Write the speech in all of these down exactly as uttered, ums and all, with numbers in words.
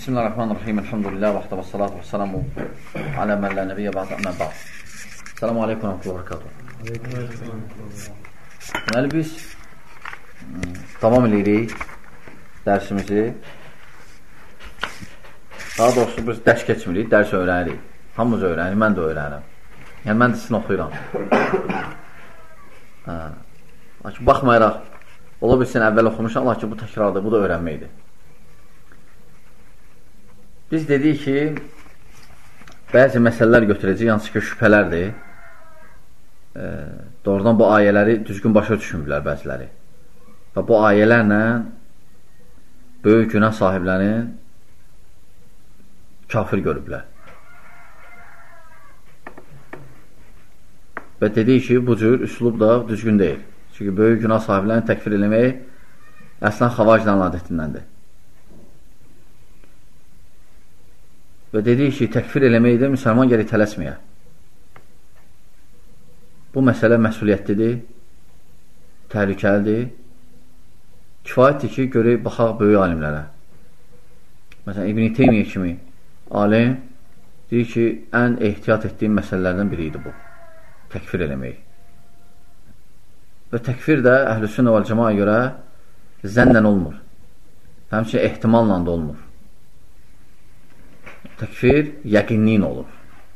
Bismillahirrahmanirrahim. Elhamdülillah və xətə və salatu və salamu alə mən lə nəbiyyə bə'də əmən bə'd. Selamu aleykum və rəhmətullah. Deməli, biz davam edirik dərsimizi. Daha doğrusu biz dərs keçmirik, dərs öyrənirik. Hamımız öyrənirik, mən də öyrənirəm. Yəni, mən də sizin oxuyuram. Lakin baxmayaraq, ola bilsin əvvəl oxumuşam, lakin bu təkrardır, bu da öyrənməkdir. Biz dedik ki, bəzi məsələlər götürəcək, hansı ki, şübhələrdir. E, doğrudan bu ayələri düzgün başa düşünmürlər bəziləri. Və bu ayələrlə böyük günah sahiblərini kafir görüblər. Və dedik ki, bu cür üslub da düzgün deyil. Çünki böyük günah sahiblərini təkfir eləmək əslən xavacdan adətindəndir. Və dedik ki, təkfir eləməkdə müsəlman gəlir tələsməyə. Bu məsələ məsuliyyətlidir, təhlükəlidir. Kifayətdir ki, görək, baxaq böyük alimlərə. Məsələn, İbn-i Teymiyyə kimi alim deyir ki, ən ehtiyat etdiyim məsələlərdən biri idi bu. Təkfir eləmək. Və təkfir də Əhlüsünnə vəl Cəmaəyə görə zənnən olmur. Həmçinin ehtimalla da olmur. Təkfir yəqinliyin olur.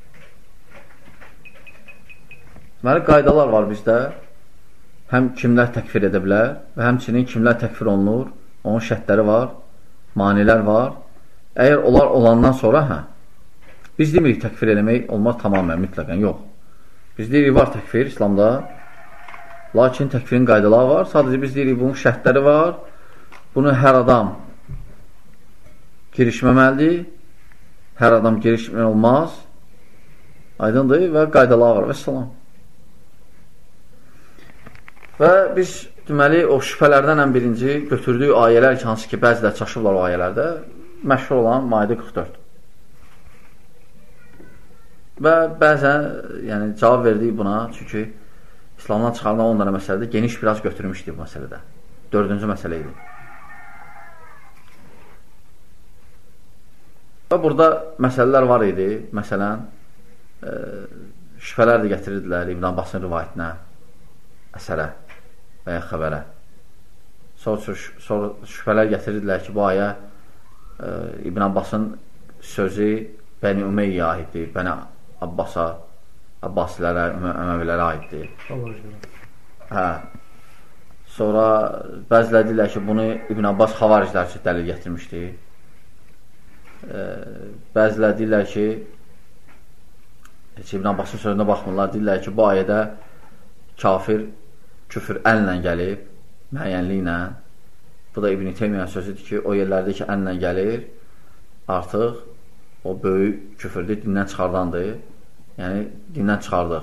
Deməli, qaydalar var bizdə. Həm kimlər təkfir edə bilər və həmçinin kimlər təkfir olunur, onun şərtləri var, manilər var. Əgər onlar olandan sonra, hə, biz demirik təkfir eləmək olmaz tamamən, mütləqən, yox. Biz deyirik, var təkfir İslamda, lakin təkfirin qaydaları var. Sadəcə biz deyirik, bunun şərtləri var. Bunu hər adam girişməməlidir. Hər adam girişmə olmaz. Aydındır və qaydalar var. Və salam. Və biz deməli, o şübhələrdən ən birinci götürdüyü ayələr ki, hansı ki, bəzilər çaşıblar o ayələrdə, məşhur olan Maidə qırx dörd. Və bəzən yəni, cavab verdik buna, çünki İslamdan çıxarılan on dənə məsələdə geniş biraz götürmüşdük bu məsələdə. Dördüncü məsələ idi. Və burada məsələlər var idi. Məsələn, e, şübhələr də gətirirdilər İbn Abbasın rivayətinə, əsərə və ya xəbərə. Sonra, sonra şübhələr gətirirdilər ki, bu ayə e, İbn Abbasın sözü Bəni Ümeyyə aiddir, Bəni Abbasa, Abbasilərə, Əməvilərə aiddir. Hə. Sonra bəzilər deyirlər ki, bunu İbn Abbas xavariclər üçün dəlil gətirmişdir. Bəzilər deyirlər ki, heç İbn Abbasın sözünə baxmırlar, deyirlər ki, bu ayədə kafir, küfür əllə gəlib, müəyyənliklə. Bu da İbn-i Teymiyyənin sözüdür ki, o yerlərdə ki, əllə gəlir, artıq o böyük küfürdür, dindən çıxardandır. Yəni, dindən çıxardır.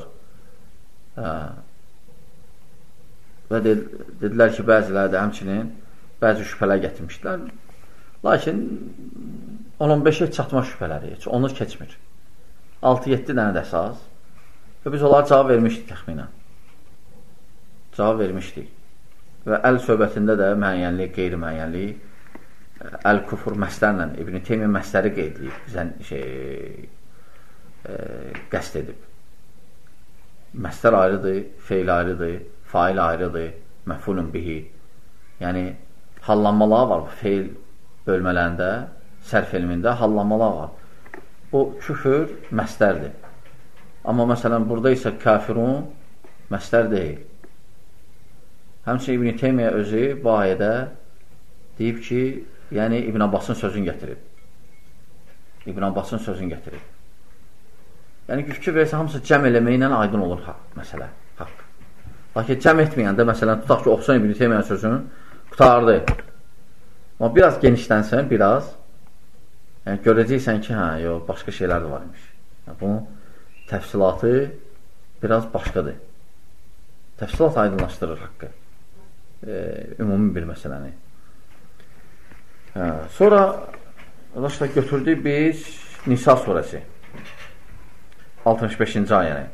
Və dedilər ki, bəziləri də həmçinin bəzi şübhələr gətirmişdilər. Lakin on on beşə çatma şübhələri, heç onu keçmir. altı yeddi dənə də əsas. Və biz onlara cavab vermişdik təxminən. Cavab vermişdik. Və əl söhbətində də müəyyənlik, qeyri-müəyyənlik, əl-kufur məslərlə, İbn-i Teymiyyə məsləri qeydləyib, bizən şey, e, qəst edib. Məslər ayrıdır, feil ayrıdır, fail ayrıdır, məfulun bihi. Yəni, hallanmalar var bu feil bölmələrində, sərf elmində hallanmalar var. Bu küfür məslərdir. Amma məsələn, burada isə kafirun məslər deyil. Həmçinin İbn-i Teymiyyə özü bu ayədə deyib ki, yəni İbn Abbasın sözünü gətirib. İbn Abbasın sözünü gətirib. Yəni, fikir versə, hamısı cəm eləməklə aydın olur haqq, məsələ, haqq. Lakin cəm etməyəndə, məsələn, tutaq ki, oxusan İbn-i Teymiyyə sözünü qutardı. Amma biraz genişlənsən, biraz, yəni, görəcəksən ki, hə, yox, başqa şeylər də varmış. Yəni, bunun təfsilatı biraz başqadır. Təfsilat aydınlaşdırır haqqı. E, ümumi bir məsələni. Hə, sonra, arkadaşlar, götürdük biz Nisa surəsi. altmış beşinci ayəni.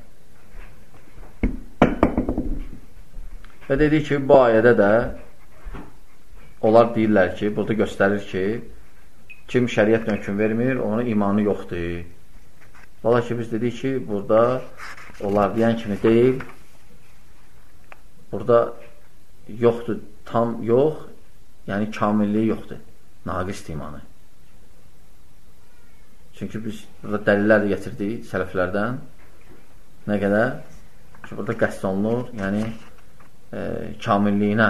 Və dedik ki, bu ayədə də onlar deyirlər ki, burada göstərir ki, kim şəriətlə hökm vermir, onun imanı yoxdur. Valla ki, biz dedik ki, burada onlar deyən kimi deyil, burada yoxdur, tam yox, yəni kamilliyi yoxdur, naqis imanı. Çünki biz burada dəlillər də getirdik sələflərdən, nə qədər ki, burada qəsd olunur, yəni e, kamilliyinə,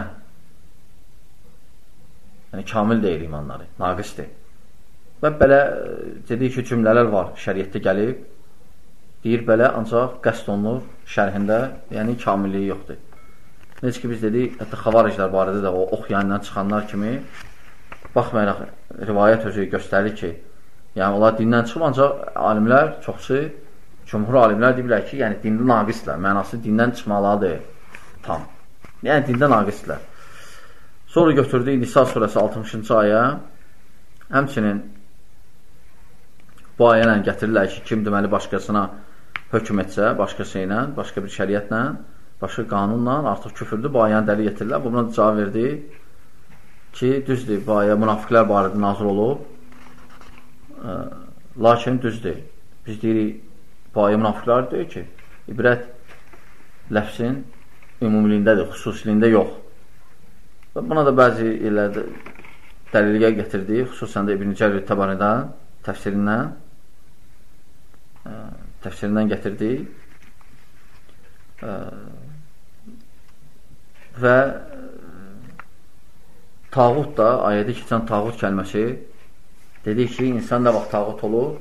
yəni kamil deyil imanları, naqisdir. Və belə dedik ki, cümlələr var, şəriətdə gəlib, deyir belə, ancaq qəsd olunur şərhində, yəni kamilliyi yoxdur. Necə ki, biz dedik, hətta xavariclər barədə də o oxuyandan çıxanlar kimi, baxmayaraq, rivayət özü göstərir ki, yəni onlar dindən çıxıb, ancaq alimlər, çoxsu, cümhur alimlər deyirlər ki, yəni dində naqislər, mənası dindən çıxmalıdır tam. Yəni dində naqislər. Sonra götürdük Nisa surəsi altmışıncı ayə, həmçinin bu ayə ilə gətirirlər ki, kim deməli başqasına hökm etsə, başqası ilə, başqa bir şəriətlə, başqa qanunla artıq küfürdür, bu ayəni dəli getirirlər. Bu buna cavab verdi ki, düzdür, bu ayə münafiqlər barədə nazil olub, e, lakin düzdür. Biz deyirik, bu ayə münafiqlər deyir ki, ibrət ləfsin ümumiliyindədir, xüsusiliyində yox. Və buna da bəzi yerlərdə dəlilgə getirdi, xüsusən də İbn-i Cərir Təbaridən, təfsirindən, ə, təfsirindən gətirdi ə, və tağut da, ayədə keçən tağut kəlməsi dedik ki, insan nə vaxt tağut olur?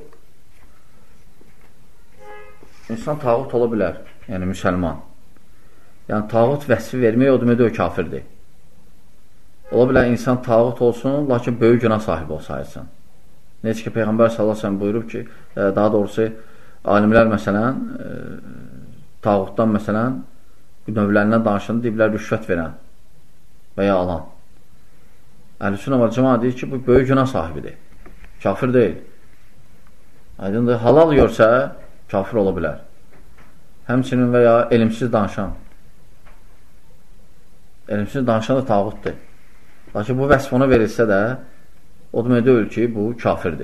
İnsan tağut ola bilər, yəni müsəlman. Yəni tağut vəsfi vermək o deməkdə o kafirdir. Ola bilər insan tağut olsun, lakin böyük günah sahibi olsaydı. Necə ki, Peyğəmbər sallallahu əleyhi və səlləm buyurub ki, daha doğrusu, alimlər məsələn, tağutdan məsələn, növlərindən danışanda deyiblər rüşvət verən və ya alan. Əhl-i-Sünnə və Cəmaət deyir ki, bu böyük günah sahibidir. Kafir deyil. Aydındır, halal görsə, kafir ola bilər. Həmçinin və ya elmsiz danışan. Elmsiz danışan da tağutdur. Lakin bu vəsf ona verilsə də, o demək deyil ki, bu kafirdir.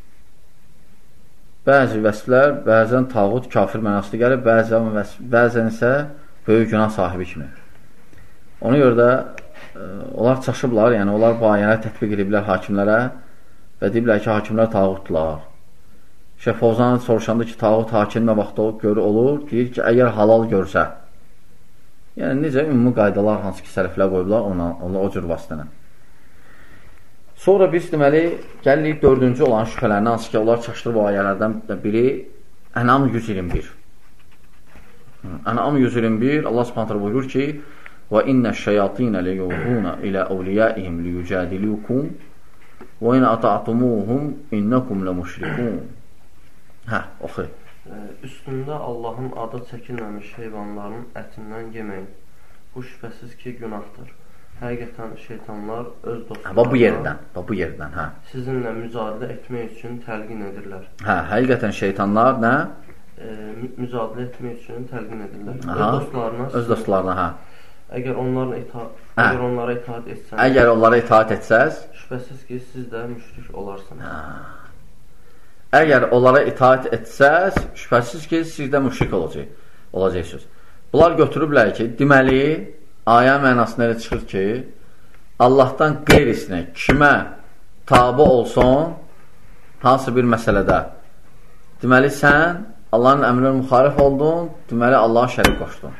Bəzi vəsflər, bəzən tağut kafir mənasında gəlir, bəzən, vəsf, bəzən isə böyük günah sahibi kimi. Ona görə də e, onlar çaşıblar, yəni onlar bu ayəni tətbiq ediblər hakimlərə və deyiblər ki, hakimlər tağutdular. Şeyh Fovzan soruşanda ki, tağut hakimlə vaxtda görü olur, deyir ki, əgər halal görsə, yəni necə ümumi qaydalar hansı ki, sələflər qoyublar, ona, ona o cür vasitənə. Sonra biz deməli, gəlirik dördüncü olan şübhələrini, hansı ki, onlar çaşdırıb o ayələrdən biri Ən'am yüz iyirmi bir. Ən'am yüz iyirmi bir, Allah Subhanahu buyurur ki, وَإِنَّ الشَّيَاطِينَ لَيُوحُونَ إِلَى أَوْلِيَائِهِمْ لِيُجَادِلُوكُمْ وَإِنْ أَطَعْتُمُوهُمْ إِنَّكُمْ لَمُشْرِكُونَ. Hə, oxu. Üstündə Allahın adı çəkilməmiş heyvanların ətindən yeməyin. Bu şübhəsiz ki, günahdır. Həqiqətən şeytanlar öz dostlarına bu yerdən, bu yerdən, hə. Sizinlə mücadilə etmək üçün təlqin edirlər. Hə, həqiqətən şeytanlar nə? E, mücadilə etmək üçün təlqin edirlər. Aha, öz dostlarına, öz dostlarına, hə. Əgər onlara itaat, əgər onlara itaat etsəniz, əgər onlara itaat etsəz, şübhəsiz ki, siz də müşrik olarsınız. Hə. Əgər onlara itaat etsəz, şübhəsiz ki, siz də müşrik olacaq, olacaqsınız. Bunlar götürüblər ki, deməli, ayə mənasında elə çıxır ki, Allahdan qeyrisinə kimə tabi olsun, hansı bir məsələdə, deməli, sən Allahın əmrinə müxalif oldun, deməli, Allah'a şərik qoşdun.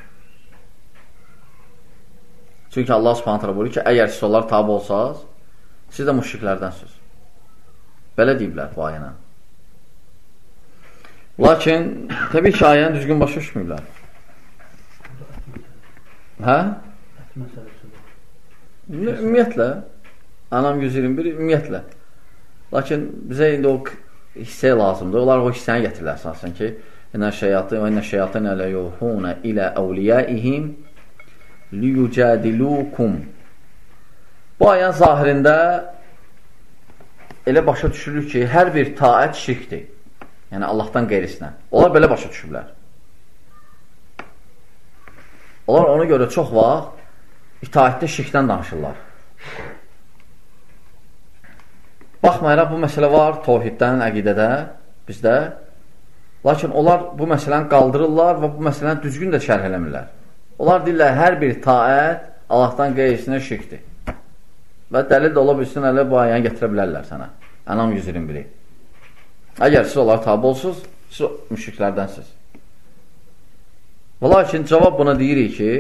Çünki Allah Subhanahu buyurur ki, əgər siz onlara tabi olsaz, siz də müşriklərdənsiniz. Belə deyiblər bu ayənə. Lakin, təbii ki, ayəni düzgün başa düşmürlər. Hə? Ümumiyyətlə, Ən'am yüz iyirmi bir, ümumiyyətlə. Lakin bizə indi o hissə lazımdır. Onlar o hissəni gətirirlər əsasən ki, İnnə şeyatın və innə şeyatın ələ yuhunə ilə əvliyaihim liyucadilukum. Bu ayən zahirində elə başa düşülür ki, hər bir taət şirkdir. Yəni Allahdan qeyrisinə. Onlar belə başa düşürlər. Onlar ona görə çox vaxt itaətdə şirkdən danışırlar. Baxmayaraq, bu məsələ var təvhiddən, əqidədə, bizdə. Lakin onlar bu məsələni qaldırırlar və bu məsələni düzgün də şərh eləmirlər. Onlar deyirlər, hər bir taət Allahdan qeyrisinə şirkdir. Və dəlil də ola bilsin, elə bu ayəni gətirə bilərlər sənə. Ənam yüz iyirmi biri. Əgər siz onlara tabi olsunuz, siz müşriklərdənsiz. Və lakin cavab buna deyirik ki,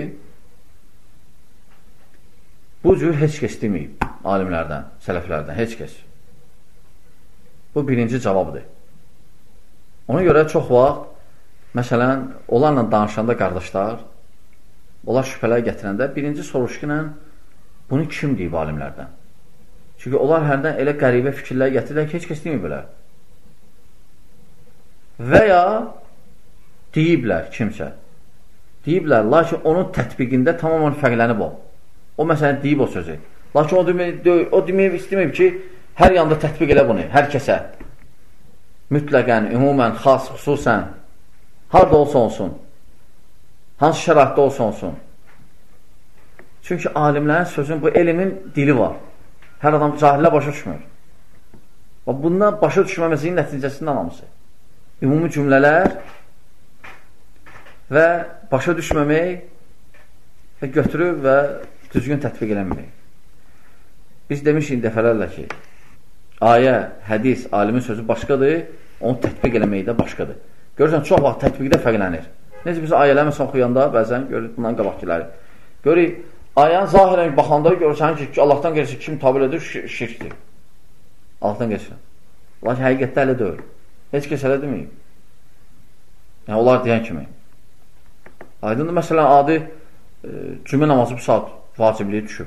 bu cür heç kəs deməyib alimlərdən, sələflərdən, heç kəs. Bu birinci cavabdır. Ona görə çox vaxt, məsələn, onlarla danışanda qardaşlar, onlar şübhələr gətirəndə, birinci soruşqu ilə bunu kim deyib alimlərdən? Çünki onlar hərdən elə qəribə fikirlər gətirirlər ki, heç kəs deməyib belə. Və ya deyiblər kimsə. Deyiblər, lakin onun tətbiqində tamamən fərqlənib o. O məsələn deyib o sözü. Lakin o deməyib, o deməyib, istəməyib ki, hər yanda tətbiq elə bunu, hər kəsə. Mütləqən, ümumən, xas, xüsusən, harada olsa olsun, hansı şəraitdə olsa olsun. Çünki alimlərin sözün, bu elmin dili var. Hər adam cahillə başa düşmür. Və bundan başa düşməməsinin nəticəsindən hamısı. Ümumi cümlələr və başa düşməmək və götürüb və düzgün tətbiq eləmək. Biz demişik dəfələrlə ki, ayə, hədis, alimin sözü başqadır, onu tətbiq eləmək də başqadır. Görürsən, çox vaxt tətbiqdə fərqlənir. Necə biz ayələrlə oxuyanda, bəzən görürük bundan qabaqkiləri. Görürük, ayəni zahirən baxanda görürsən ki, Allahdan gəlirsə kim tabi edir, şirkdir. Allahdan gəlirsə. Lakin həqiqətdə elə deyil. Heç kəs elə deməyib. Yəni, onlar deyən kimi. Aydındır, məsələn, adi e, cümə namazı bu saat vacibliyi düşüb.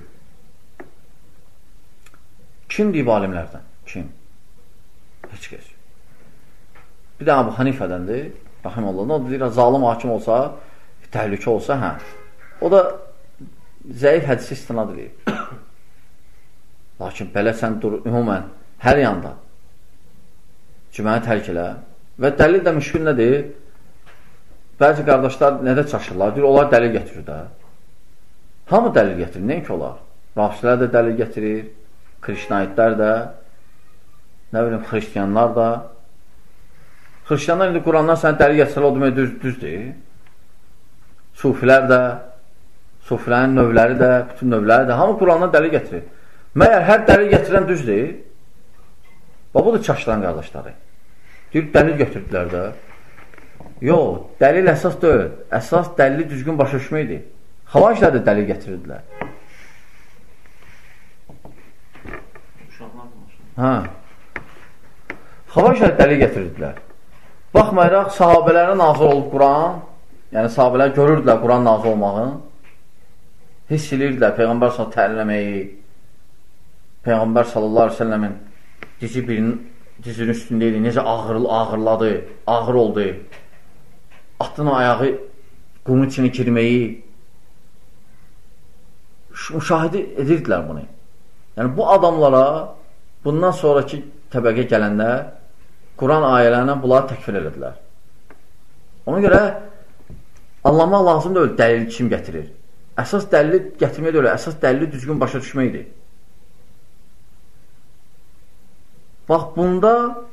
Kim deyib alimlərdən? Kim? Heç kəs. Bir də Əbu Hanifədəndir, rəhim Allah. O da deyir, zalim hakim olsa, təhlükə olsa, hə. O da zəif hədisi istinad edir. Lakin belə sən dur, ümumən, hər yanda cüməni tərk elə. Və dəlil də müşkül nədir? Bəzi qardaşlar nədə çaşırlar? Deyir, onlar dəlil gətirir də. Hamı dəlil gətirir, nəyin ki olar? Rafislər də dəlil gətirir, Krişnaitlər də, nə bilim, xristiyanlar da. Xristiyanlar indi Qurandan sənə dəlil gətirirlər, o demək düz, düzdür. Sufilər də, sufilərin növləri də, bütün növləri də, hamı Qurandan dəlil gətirir. Məyər hər dəlil gətirən düzdür? Və bu da çaşılan qardaşları. Deyir, dəlil götürdülər də. Yox, dəlil əsas deyil. Əsas dəlili düzgün başa düşməkdir. Xavariclər də dəlil getirdilər. Hə. Xavariclər dəlil getirdilər. Baxmayaraq, sahabələrə nazil olub Quran, yəni sahabələr görürdülər Quran nazil olmağın, hiss edirdilər Peyğəmbər sallallahu təlim eləməyi, Peyğəmbər sallallahu aleyhi ve sellemin dizi birinin dizinin üstündeydi, necə ağır, ağırladı, ağır oldu, atın ayağı qumun içine girməyi müşahidə edirdilər bunu. Yəni bu adamlara bundan sonraki təbəqə gələndə Quran ayələrindən bunları təkfir edilər. Ona görə anlamaq lazım deyil, dəlil kim gətirir. Əsas dəlili gətirmək deyil, əsas dəlili düzgün başa düşməkdir. Bax, bunda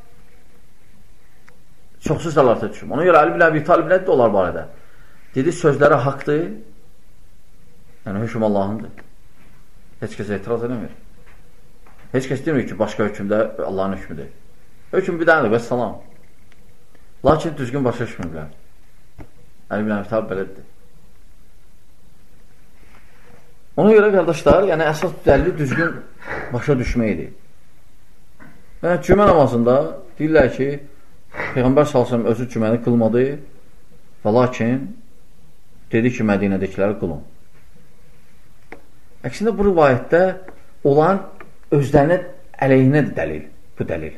çoxsuz səlarətə düşüm. Ona görə Əli bin Əbi Talib nədir onlar barədə? Dedi, sözləri haqdır, yəni hökm Allahındır. Heç kəs etiraz edəmir. Heç kəs demir ki, başqa hökmdə Allahın hökmüdür. Hökm bir dənədir, və salam. Lakin düzgün başa düşmürlər. Əli bin Əbi Talib belədir. Ona görə, qardaşlar, yəni əsas dəlili düzgün başa düşməkdir. Yəni, cümə namazında deyirlər ki, Peyğəmbər sallallahu əleyhi və səlləm özü cüməni qılmadı və lakin dedi ki, Mədinədəkiləri qılın. Əksində bu rivayətdə olan özlərinə əleyhinədir dəlil, bu dəlil.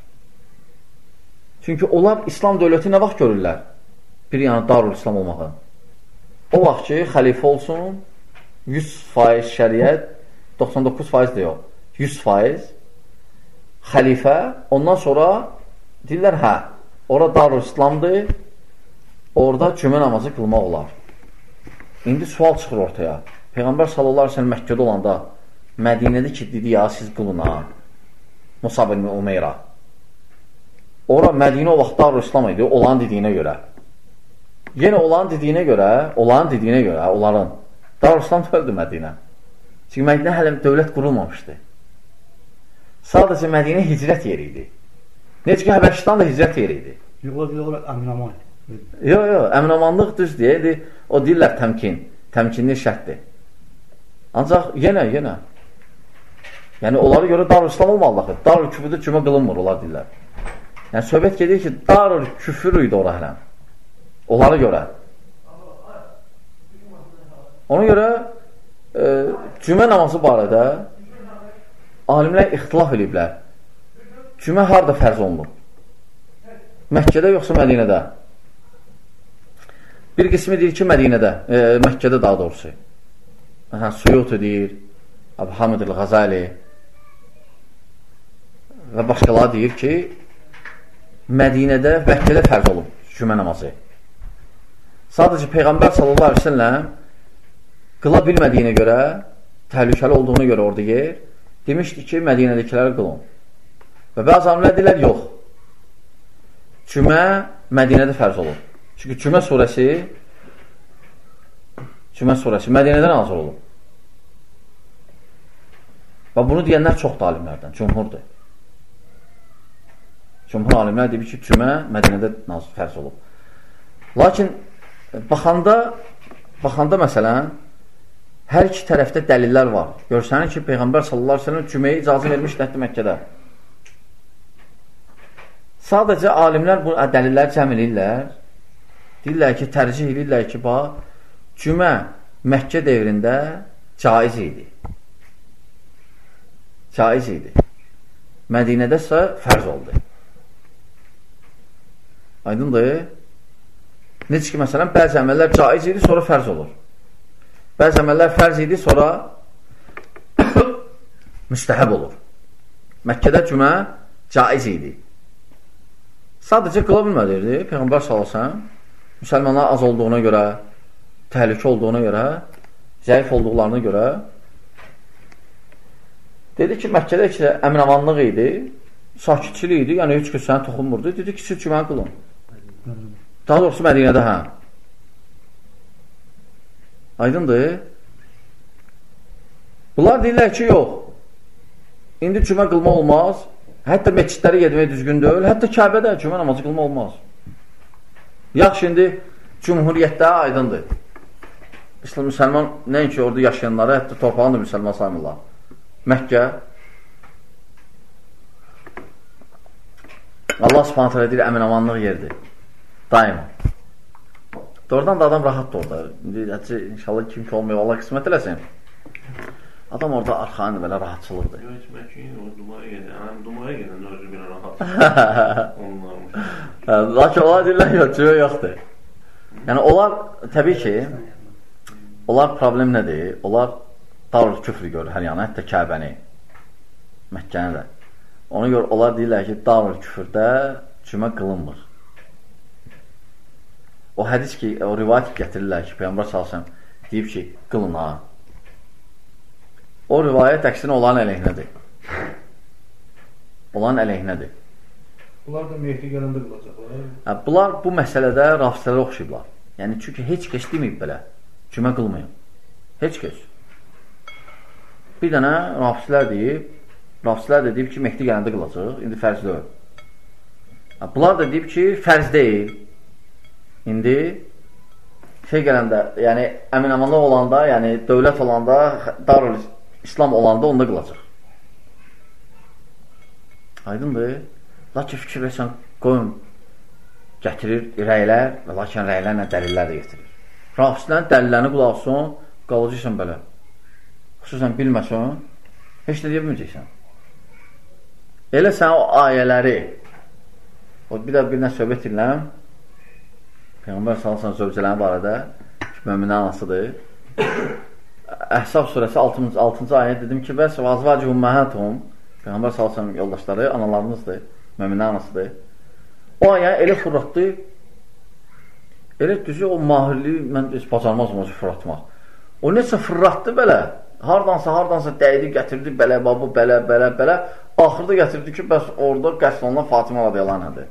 Çünki onlar İslam dövləti nə vaxt görürlər? Bir yana Darul İslam olmağı. O vaxt ki, xəlifə olsun, yüz faiz şəriət, doxsan doqquz faiz də yox, yüz faiz xəlifə, ondan sonra deyirlər, hə, orada Darul İslamdır, orada cümə namazı qılmaq olar. İndi sual çıxır ortaya. Peyğəmbər sallallahu aleyhi ve sellem Məkkədə olanda Mədinədə ki, dedi ya, siz qılın ha. Musab ibn Umeyra. Ora Mədinə o vaxt Darülislam idi, olan dediyinə görə. Yenə olan dediyinə görə, olan dediyinə görə, onların Darülislam öldü Mədinə. Çünki Mədinə hələ dövlət qurulmamışdı. Sadəcə Mədinə hicrət yeri idi. Necə ki, Həbəşistan da hicrət yeri idi. Yox, yox, əminaman. Yox, yox, əminamanlıq düz deyildi. O deyirlər təmkin, təmkinli şərtdir. Ancaq yenə, yenə. Yəni, onlara görə Darülislam olmalıdır. Darül küfürdə cümə qılınmır, onlar deyirlər. Yəni, söhbət gedir ki, Darül küfür idi ora hələm. Onlara görə. Ona görə e, cümə namazı barədə alimlər ixtilaf ediblər. Cümə harada fərz olunur? Məkkədə yoxsa Mədinədə? Bir qismi deyir ki, Mədinədə, e, Məkkədə daha doğrusu. Məsələn, Suyuti deyir, Əbu Hamid el-Ğazali və başqaları deyir ki, Mədinədə, Məkkədə fərz olub cümə namazı. Sadəcə Peyğəmbər sallallahu aleyhi ve selləm qıla bilmədiyinə görə, təhlükəli olduğuna görə orada yer, demişdi ki, Mədinədəkiləri qılın. Və bəzi alimlər deyirlər, yox. Cümə Mədinədə fərz olur. Çünki Cümə surəsi Cümə surəsi Mədinədən nazil olur. Və bunu deyənlər çoxdur alimlərdən, cümhurdur. Cümhur alimlər deyir ki, Cümə Mədinədə nazil fərz olur. Lakin baxanda, baxanda məsələn, hər iki tərəfdə dəlillər var. Görsənir ki, Peyğəmbər sallallahu aleyhi ve sellem cüməyə icazə vermiş dəhdi Məkkədə. Sadəcə alimlər bu dəlilləri cəm edirlər. Deyirlər ki, tərcih edirlər ki, bax, cümə Məkkə devrində caiz idi. Caiz idi. Mədinədə isə fərz oldu. Aydındır? Necə ki, məsələn, bəzi əməllər caiz idi, sonra fərz olur. Bəzi əməllər fərz idi, sonra müstəhəb olur. Məkkədə cümə caiz idi. Sadəcə qıla bilmədirdi. Peyğəmbər sallallahu əleyhi və səlləm müsəlmanlar az olduğuna görə, təhlükə olduğuna görə, zəif olduqlarına görə dedi ki, Məkkədə ki, əminamanlıq idi, sakitçilik idi, yəni heç kəs sənə toxunmurdu. Dedi ki, siz cüməni qılın. Daha doğrusu Mədinədə, hə. Aydındır. Bunlar deyirlər ki, yox. İndi cümə qılma olmaz. Hətta meçidləri gedmək düzgün deyil. Hətta Kəbədə cümə namazı qılma olmaz. Yaxşı, indi cümhuriyyətdə aydındır. İslam müsəlman, nəinki orada yaşayanları, hətta torpağını da müsəlman saymırlar. Məkkə. Allah subhanət hələ deyir, əminamanlıq yerdir. Daima. Doğrudan da adam rahatdır orada. İndi, inşallah kim ki olmuyor, Allah qismət eləsin. Adam orada arxanı belə rahatçılıqdır. Yox, heç Məkkəyin o dumaya gedir. Əm dumaya gedən özü belə rahat. Onlarmış. Lakin onlar deyirlər, yox, cümə yoxdur. Yəni, onlar, təbii ki, onlar problem nədir? Onlar Darül küfrü görür hər yana, hətta Kəbəni, Məkkəni də. Ona görə onlar deyirlər ki, Darül küfrdə cümə qılınmır. O hədis ki, o rivayət gətirirlər ki, Peyğəmbər sallallahu əleyhi və səlləm deyib ki, qılın ha. O rivayət əksinə olan əleyhinədir. Olan əleyhinədir. Bunlar da Mehdi gələndə qılacaqlar. Bunlar bu məsələdə rafislərə oxşayıblar. Yəni, çünki heç kəs deməyib belə, cümə qılmayın. Heç kəs. Bir dənə rafislər deyib, rafislər də deyib ki, Mehdi gələndə qılacaq, indi fərz deyil. Bunlar da deyib ki, fərz deyil. İndi şey gələndə, yəni əminamanlıq olanda, yəni dövlət olanda, Darül İslam olanda onda qılacaq. Aydındır. Lakin fikir versən, qoyun gətirir rəylər və lakin rəylərlə dəlillər də getirir. Rafislərin dəlillərini qulaqsın, qalacaqsan belə. Xüsusən bilməsən, heç də deyə bilməyəcəksən. Elə sən o ayələri, o bir də bir nə söhbət edirəm, Peyğəmbər sallallahu zövcələrin barədə ki, möminə anasıdır. Əhsab surəsi altıncı ayət dedim ki, bəs vazvacihum məhətum, Peyğəmbər sallallahu yoldaşları analarınızdır, möminə anasıdır. O ayə elə fırlatdı, elə düzü o mahirliyi mən bacarmazım o fırlatmaq. O necə fırlatdı belə, Hardansa, hardansa dəydi, gətirdi, belə, babu, belə, belə, belə. Axırda gətirdi ki, bəs orada qəsd olunan Fatimə radiyallahu anhadır.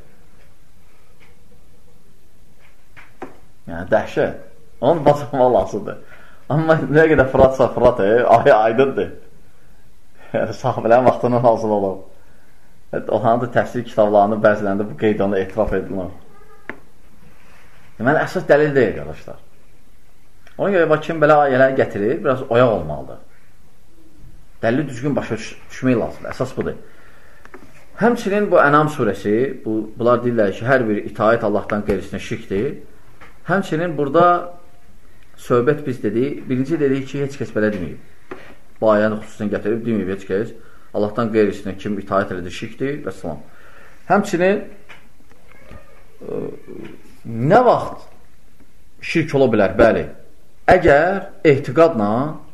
Yəni, dəhşət. Onun bacamaq lazımdır. Amma nə qədər fıratsa fırat, ay aydındır. Yəni, sahabələrin vaxtından hazır olub. O hanıdır təfsir kitablarını bəzilərində bu qeydanda etiraf edilir. Deməli, əsas dəlil deyil, qardaşlar. Ona görə kim belə ayələri gətirir, biraz oyaq olmalıdır. Dəlili düzgün başa düşmək lazımdır. Əsas budur. Həmçinin bu Ənam surəsi, bu, bunlar deyirlər ki, hər bir itaət Allahdan qeyrisinə şirkdir. Həmçinin burada söhbət biz dedik, birinci dedik ki, heç kəs belə deməyib. Bu ayəni xüsusən gətirib, deməyib heç kəs. Allahdan qeyrisinə kim itaət elədir, şirkdir və salam. Həmçinin ə, nə vaxt şirk ola bilər? Bəli, əgər ehtiqadla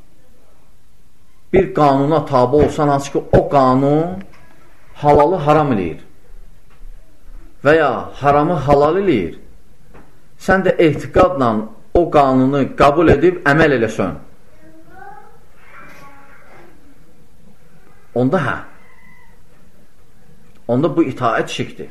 bir qanuna tabi olsan, hansı ki, o qanun halalı haram eləyir və ya haramı halal eləyir, sən də ehtiqadla o qanunu qəbul edib əməl eləsən, onda hə, onda bu itaət şirkdir.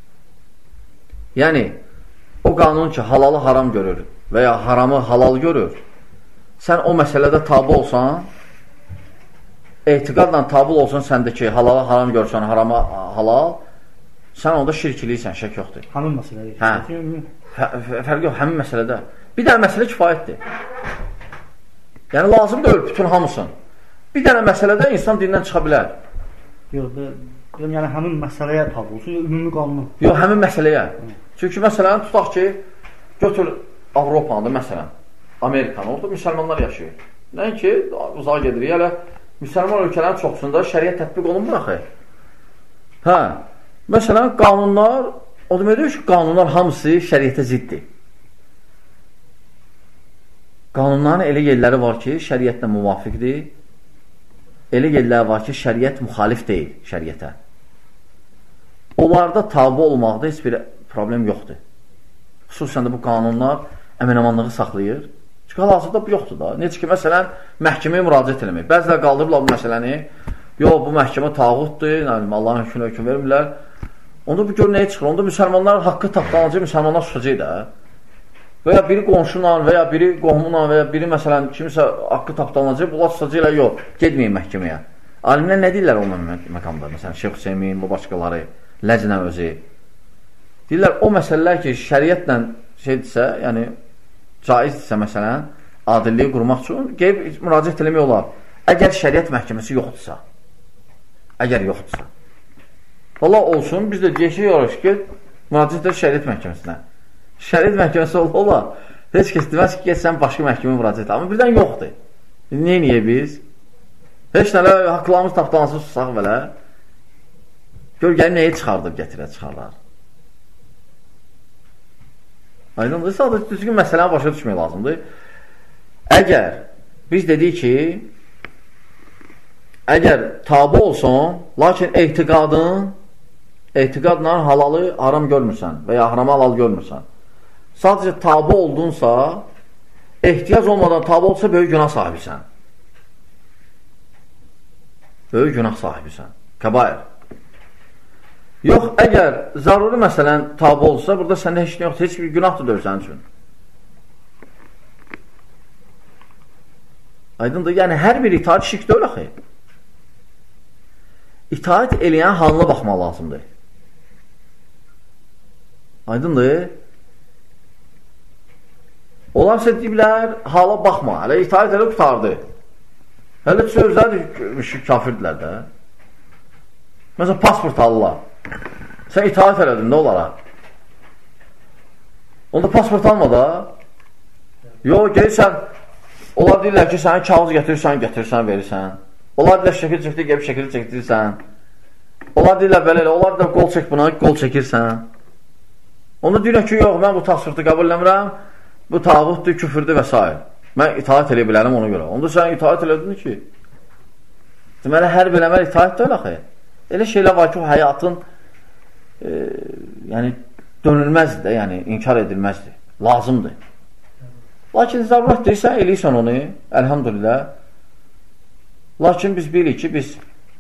Yəni, o qanun ki, halalı haram görür və ya haramı halal görür, sən o məsələdə tabi olsan, etiqadla tabi olsan səndəki halalı haram görsən, haramı halal, sən onda şirk eləyirsən, şək yoxdur. Həmin məsələdə. Hə, fərq yox, həmin məsələdə. Bir dənə məsələ kifayətdir. Yəni, lazım deyil bütün hamısın. Bir dənə məsələdə insan dindən çıxa bilər. Yox, yəni həmin məsələyə tabi olsun, ümumi qanunu. Yox, həmin məsələyə. Çünki məsələn, tutaq ki, götür Avropanı, məsələn, Amerikanı, orada müsəlmanlar yaşayır. Nəinki, uzağa gedirik, hələ müsəlman ölkələrin çoxsunda şəriət tətbiq olunmur axı. Hə, məsələn, qanunlar, o demək deyir ki, qanunlar hamısı şəriətə ziddir. Qanunların elə yerləri var ki, şəriətlə müvafiqdir. Elə yerləri var ki, şəriət müxalif deyil şəriətə. Onlarda tabi olmaqda heç bir problem yoxdur. Xüsusən də bu qanunlar əmin-amanlığı saxlayır. Çünki hal-hazırda bu yoxdur da. Necə ki, məsələn, məhkəməyə müraciət eləmək. Bəzilər qaldırırlar bu məsələni. Yox, bu məhkəmə tağutdur, Allahın hökmünə hökm vermirlər. Onda bu gör nəyə çıxır? Onda müsəlmanlar haqqı tapdanacaq, müsəlmanlar susacaq da. Və ya biri qonşuyla, və ya biri qohumla, və ya biri, məsələn, kimisə haqqı tapdanacaq, bunlar susacaqlar, yox, gedməyin məhkəməyə. Alimlər nə deyirlər o məqamda? Məsələn, Şeyx Hüseymin, bu başqaları, Ləcnə özü. Deyirlər, o məsələlər ki, şəriətlə şeydirsə, yəni, caizdirsə, məsələn, adilliyi qurmaq üçün qeyb müraciət eləmək olar. Əgər şəriət məhkəməsi yoxdursa, əgər yoxdursa. Valla olsun, biz də deyək ki, yox, get, müraciət edir şəriət məhkəməsinə. Şəriət məhkəməsi ola, heç kəs deməz ki, get, sən başqa məhkəmə müraciət et. Amma birdən yoxdur. Niyə, niyə biz? Heç nələ, haqlarımız tapdansız susaq belə. Gör, gəlin, nəyi çıxardıb gətirə, çıxarlar. Aydındır, sadəcə düzgün məsələni başa düşmək lazımdır. Əgər biz dedik ki, əgər tabi olsun, lakin ehtiqadın, ehtiqadla halalı haram görmürsən və ya haramı halal görmürsən, sadəcə tabi oldunsa, ehtiyac olmadan tabi olsa, böyük günah sahibisən. Böyük günah sahibisən. Kəbair. Yox, əgər zaruri məsələn tabi olsa, burada səndə heç nə yoxdur, heç bir günah da deyil sənin üçün. Aydındır, yəni hər bir itaat şirk deyil axı. İtaat eləyən halına baxmaq lazımdır. Aydındır. Onlar isə deyiblər, hala baxma, hələ itaat elə qutardı. Hələ sözlər kafirdirlər də. Məsələn, pasport alırlar. Sən itaat elədin, nə olaraq? Onda pasport alma da. Yox, gelirsən, onlar deyirlər ki, səni kağız gətirirsən, gətirirsən, verirsən. Onlar deyirlər, şəkil çəkdir, gəlib şəkil çəkdirirsən. Onlar deyirlər, belə elə, onlar deyirlər, qol çək buna, qol çəkirsən. Onda deyirlər ki, yox, mən bu tasvirti qəbul eləmirəm, bu tağutdur, küfürdür və s. Mən itaat eləyə bilərəm ona görə. Onda sən itaat elədin ki, deməli, hər bir əməl itaat deyil axı. Elə şeylər var ki, o həyatın e, yəni, dönülməzdir də, yəni, inkar edilməzdir, lazımdır. Lakin zərurət deyirsən, eləyirsən onu, əlhamdülillah, Lakin biz bilirik ki, biz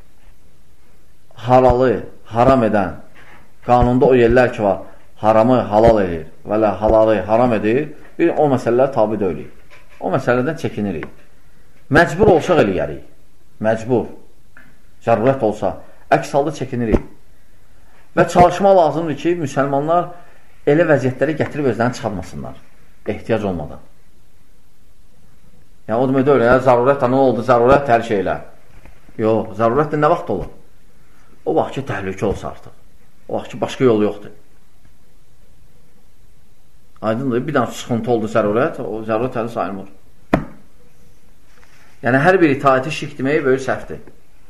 halalı, haram edən, qanunda o yerlər ki var, haramı halal edir və lə halalı haram edir, biz o məsələlər tabi deyilik. O məsələdən çəkinirik. Məcbur olsaq eləyərik. Məcbur. Zərurət olsa. Əks halda çəkinirik. Və çalışma lazımdır ki, müsəlmanlar elə vəziyyətləri gətirib özlərini çıxarmasınlar. Ehtiyac olmadan. Yəni, o demək deyil, zərurət nə oldu? Zərurət hər şeylə. Yox, zərurət nə vaxt olur? O vaxt ki, təhlükə olsa artıq. O vaxt ki, başqa yol yoxdur. Aydındır, bir dənə sıxıntı oldu zərurət, o zərurət hələ sayılmır. Yəni, hər bir itaəti şirk deməyi böyük səhvdir.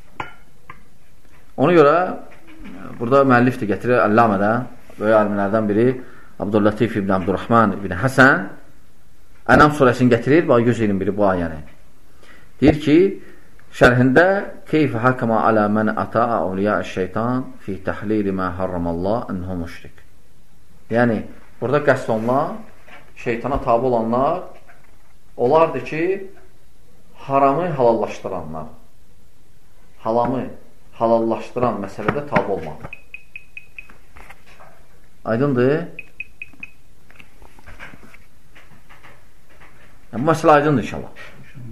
Ona görə, burada müəllif də gətirir Əlləmədən, böyük alimlərdən biri, Abdüllatif ibn Abdurrahman ibn Həsən, Ənam surəsini gətirir, bax, yüz iyirmi biri bu ayəni. Deyir ki, şərhində keyfə hakama alə mən əta'a avliya şeytan fi təhlili mə harramallah ənhə müşrik. Yəni, burada qəsd olunan, şeytana tabi olanlar, onlardır ki, haramı halallaşdıranlar. Halamı halallaşdıran məsələdə tabi olmaq. Aydındır? Yəni, bu məsələ aydındır inşallah.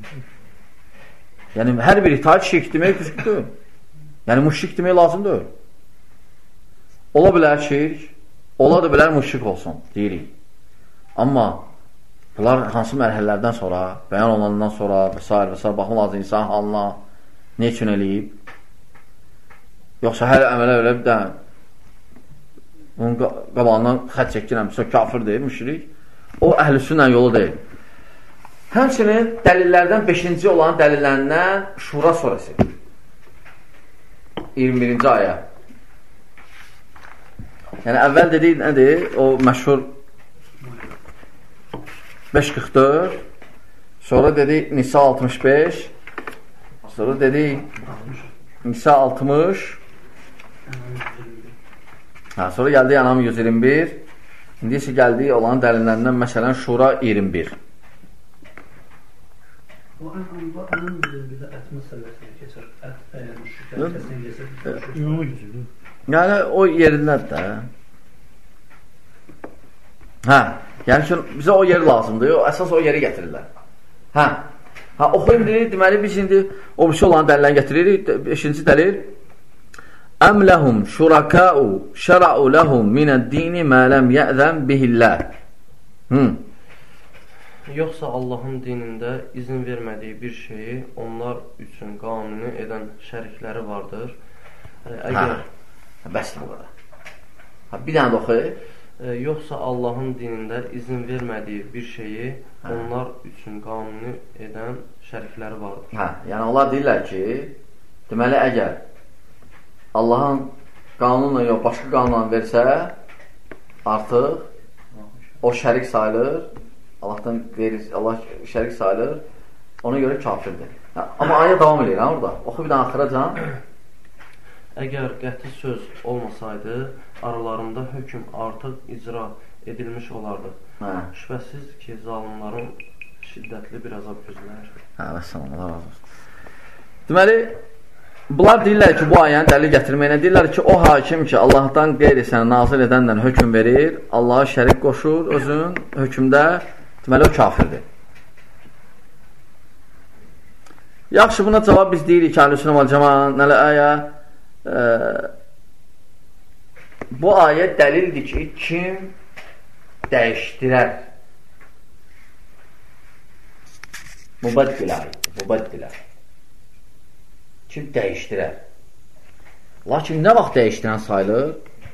Yəni, hər bir itaat şirk demək düzgüdür. Yəni, müşrik demək lazım deyil. Ola bilər şirk, ola da bilər müşrik olsun, deyirik. Amma bunlar hansı mərhələlərdən sonra, bəyan olandan sonra və s. və s. baxma lazım insan halına, ne üçün eləyib? Yoxsa hər əmələ öyle bir dənə onun qabağından xət çəkirəm, kafirdir, müşrik. O əhl-i sünnə yolu deyil. Həmçinin dəlillərdən beşinci olan dəlillərindən Şura surəsi. iyirmi birinci ayə. Yəni, əvvəl dedik, nədir? O məşhur beş qırx dörd, sonra dedik Nisa altmış beş, sonra dedik Nisa altmış, ha, sonra gəldi Ənam yüz iyirmi bir, indi isə gəldi olan dəlillərindən məsələn Şura iyirmi bir. O Ənamda Ənam yüz iyirmi birdə ət məsələsini keçir, ət bəyənmiş şükər, kəsin keçir, ümumi gücüdür. Yəni, o yerindədir də. Hə, yəni ki, bizə o yer lazımdır, o, əsas o yeri gətirirlər. Hə, hə oxuyum deyil, deməli, biz indi o birisi olan dəlilən getiririk, beşinci dəlil. Əm ləhum şurakəu şəra'u ləhum minəd-dini mə ləm yəzəm bihilləh. Hı. Yoxsa Allahın dinində izin vermədiyi bir şeyi onlar üçün qanuni edən şərikləri vardır. Əgər... Hə, bəsdir bu qədər. Hə, bir dənə də oxu. Yoxsa Allahın dinində izin vermədiyi bir şeyi hə. Onlar üçün qanuni edən şərikləri vardır. Hə, yəni onlar deyirlər ki, deməli, əgər Allahın qanunla yox, başqa qanunla versə, artıq o şərik sayılır, Allahdan verir, Allah şərik sayılır, ona görə kafirdir. Hə, amma ayə davam edir, hə, orada. Oxu bir dənə axıracan. Əgər qəti söz olmasaydı, aralarında hökm artıq icra edilmiş olardı. Hə. Şübhəsiz ki, zalimların şiddətli bir əzab gözləyir. Hə, vəssalam, Allah razı olsun. Deməli, bunlar deyirlər ki, bu ayəni dəlil gətirməyinə, deyirlər ki, o hakim ki, Allahdan qeyri-səni nazil edəndən hökm verir, Allaha şərik qoşur, özün hökmdə, deməli, o kafirdir. Yaxşı, buna cavab biz deyirik ki, Əhl-i Sünnə vəl Cəmaə, nələ ayə, e, bu ayə dəlildir ki, kim dəyişdirər? Mübəddilə aiddir, mübəddilə. Kim dəyişdirər? Lakin nə vaxt dəyişdirən sayılır?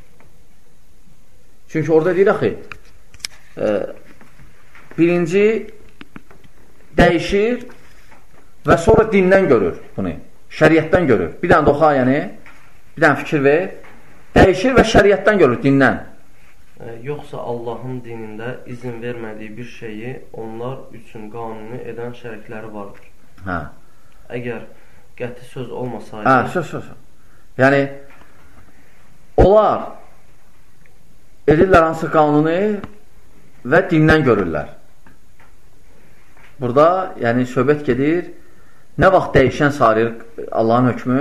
Çünki orada deyir axı, e, birinci dəyişir və sonra dindən görür bunu, şəriətdən görür. Bir dənə də oxa, yəni, bir dənə fikir ver. Dəyişir və şəriətdən görür, dindən. Yoxsa Allahın dinində izin vermədiyi bir şeyi onlar üçün qanuni edən şərikləri vardır. Hə. Əgər qəti söz olmasaydı... Hə, söz, söz. Yəni, onlar edirlər hansı qanuni və dindən görürlər. Burada, yəni, söhbət gedir nə vaxt dəyişən sayılır Allahın hökmü,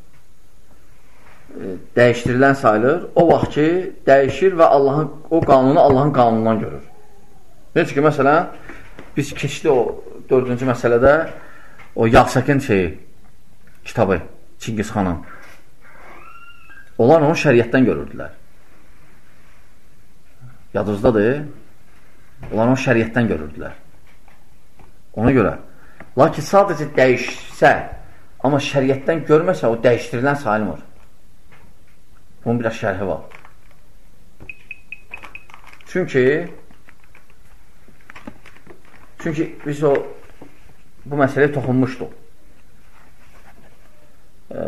dəyişdirilən sayılır, o vaxt ki, dəyişir və Allahın, o qanunu Allahın qanunundan görür. Necə ki, məsələn, biz keçdi o dördüncü məsələdə o Yasəkin şeyi, kitabı, Çingiz xanın. Onlar onu şəriətdən görürdülər. Yadınızdadır. Onlar onu şəriətdən görürdülər. Ona görə. Lakin sadəcə dəyişsə, amma şəriətdən görməsə, o dəyişdirilən sayılmır. Bunun biraz şərhi var. Çünki çünki biz o bu məsələyə toxunmuşduq. E,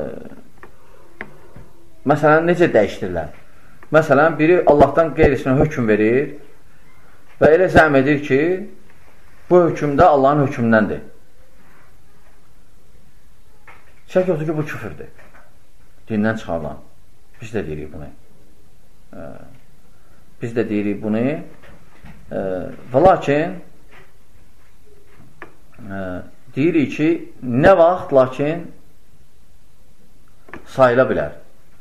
məsələn, necə dəyişdirirlər? Məsələn, biri Allahdan qeyrisinə hökm verir və elə zəm edir ki, bu hökmdə Allahın hökmündəndir. Şək yoxdur ki, bu küfürdür. Dindən çıxarılan. Biz də deyirik bunu. E, biz də deyirik bunu. E, və lakin e, deyirik ki, nə vaxt lakin sayıla bilər.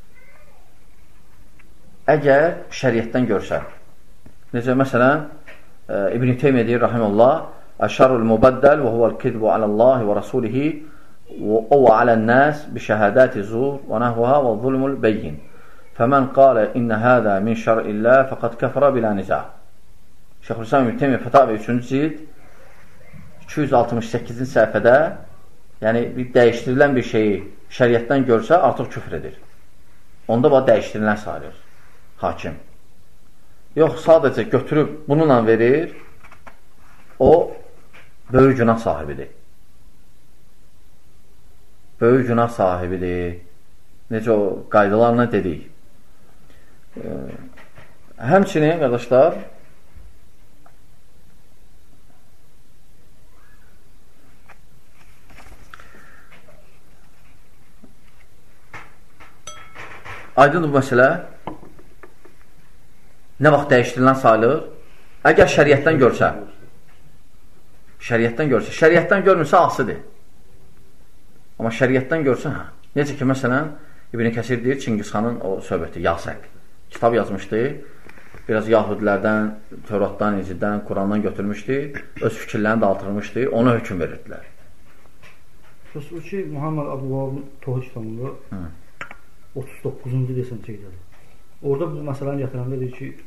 Əgər şəriətdən görsə. Necə, məsələn, e, İbn-i Teymiyyə deyir, rahiməllah, Əşşərul mübəddəl və huvəl kidbu aləllahi və rasulihi və alən-nəs bi şəhədəti zur və nəhvəha və zulmul beyyin. Fəmən qalə innə hədə min şər'illah fəqad kəfərə bilə nizə. Şeyxülislam İbn-i Teymiyyə Fətavə üçüncü cild iki yüz altmış səkkizinci səhifədə, yəni bir dəyişdirilən bir şeyi şəriətdən görsə, artıq küfr edir. Onda bu dəyişdirilən sayılır hakim. Yox, sadəcə götürüb bununla verir, o böyük günah sahibidir. Böyük günah sahibidir. Necə o qaydalarına dedik. E, həmçinin, qardaşlar, aydındır bu məsələ. Nə vaxt dəyişdirilən sayılır? Əgər şəriətdən görsə, şəriətdən görsə, şəriətdən görmürsə asıdır. Amma şəriətdən görsə, hə. Necə ki, məsələn, İbn-i Kəsir deyir, Çingiz xanın o söhbəti, Yasək. Kitab yazmışdı, biraz Yahudilərdən, Tövratdan, İncildən, Qurandan götürmüşdü, öz fikirlərini də artırmışdı, ona hökm verirdilər. O ki, Muhammed Abdülvahab Tohu kitabında otuz doqquzuncu desən çəkdədir. Orada bu məsələni gətirəndə deyir ki,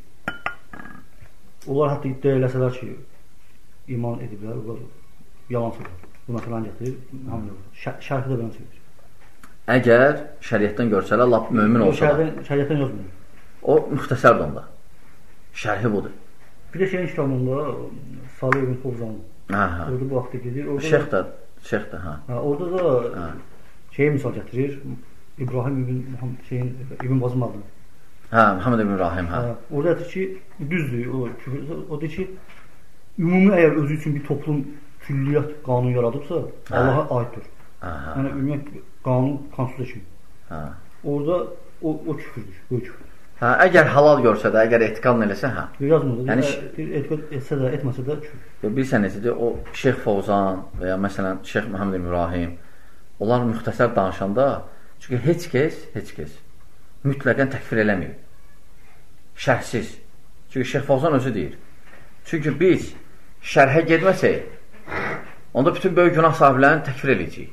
onlar hətta iddia eləsələr ki, iman ediblər, onlar yalan söylür. Bu məsələni gətirir, şərhi də belə söylür. Əgər şəriətdən görsələr, lap mömin olsalar. Şəriətdən yazmıyor. O, müxtəsərdir onda. Şərhi budur. Bir də şeyin kitabında, Salih ibn Fovzan, orada bu vaxtda gedir. Şeyx də, şeyx də, hə. Orada da şeyi misal gətirir, İbrahim ibn, şeyin, İbn Bazım adını. Hə, Muhammed ibn İbrahim, hə. Orada deyir ki, düzdür, o, o deyir ki, ümumi əgər özü üçün bir toplum külliyyat qanun yaradıbsa, Allaha aiddir. Yəni, ümumiyyət qanun, konstitusiya kimi. Orada o, o küfürdür, böyük küfürdür. Hə, əgər halal görsə də, əgər etiqadın eləsə, hə. Yazmır, yəni, etiqad etsə də, etməsə də küfürdür. Bilsən necədir, o Şeyx Fovzan və ya məsələn Şeyx Muhammed ibn İbrahim, onlar müxtəsər danışanda, çünki heç kəs, heç kəs mütləqən təkfir eləməyib. Şərhsiz. Çünki Şeyx Fovzan özü deyir. Çünki biz şərhə gedməsək, onda bütün böyük günah sahiblərini təkfir edəcəyik.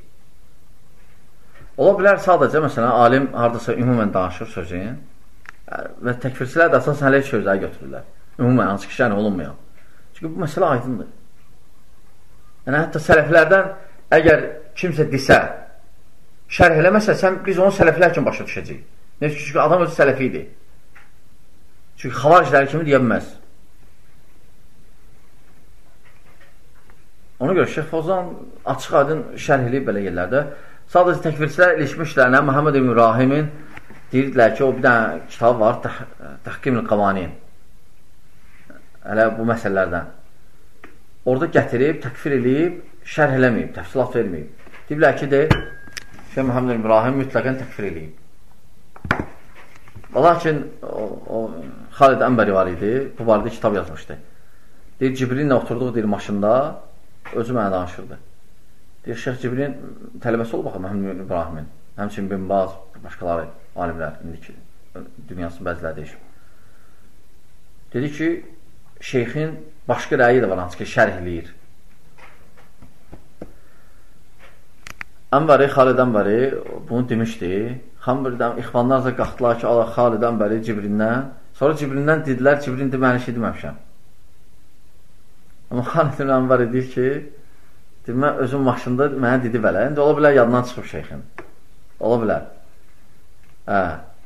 Ola bilər sadəcə, məsələn, alim haradasa ümumən danışır sözün və təkfirçilər də əsasən hələ sözləri götürürlər. Ümumən, hansı ki, şərh olunmayan. Çünki bu məsələ aydındır. Yəni, hətta sələflərdən əgər kimsə desə, şərh eləməsə, sən, biz onu sələflər kimi başa düşəcəyik. Necə ki, çünki adam özü sələfi idi. Çünki xavaricləri kimi deyə bilməz. Ona görə Şeyx Fovzan açıq aydın şərh eləyib belə yerlərdə. Sadəcə təkfirçilər ilişmişlərlə Muhammed ibn İbrahimin deyirdilər ki, o bir dənə kitab var, Təhkim-i Qavanin. Hələ bu məsələlərdən. Orada gətirib, təkfir eləyib, şərh eləməyib, təfsilat verməyib. Deyiblər ki, deyir, Şeyh Muhammed ibn İbrahim mütləqən təkfir eləyib. Lakin o, o Xalid Ənbəri var idi, bu barədə kitab yazmışdı. Deyir, Cibrillə oturduq, deyir, maşında, özü mənə danışırdı. deyir, Şeyx Cibrin tələbəsi olub baxın, Məhəmməd İbrahimin, həmçinin Bin Baz, başqaları, alimlər, indiki dünyasının bəziləri deyişib. Dedi ki, şeyxin başqa rəyi də var, hansı ki, şərh eləyir. Ənvəri, Xalid Ənvəri bunu demişdi. Xambirdən, ixvanlarca qalxdılar ki, Allah Xalid Ənvəri Cibrindən. Sonra Cibrindən dedilər, Cibrin de, mən işi deməmişəm. Amma Xalid Ənvəri deyir ki, deyir, mən özüm maşında mənə dedi belə. İndi ola bilər, yadından çıxıb şeyxin. Ola bilər. Hə.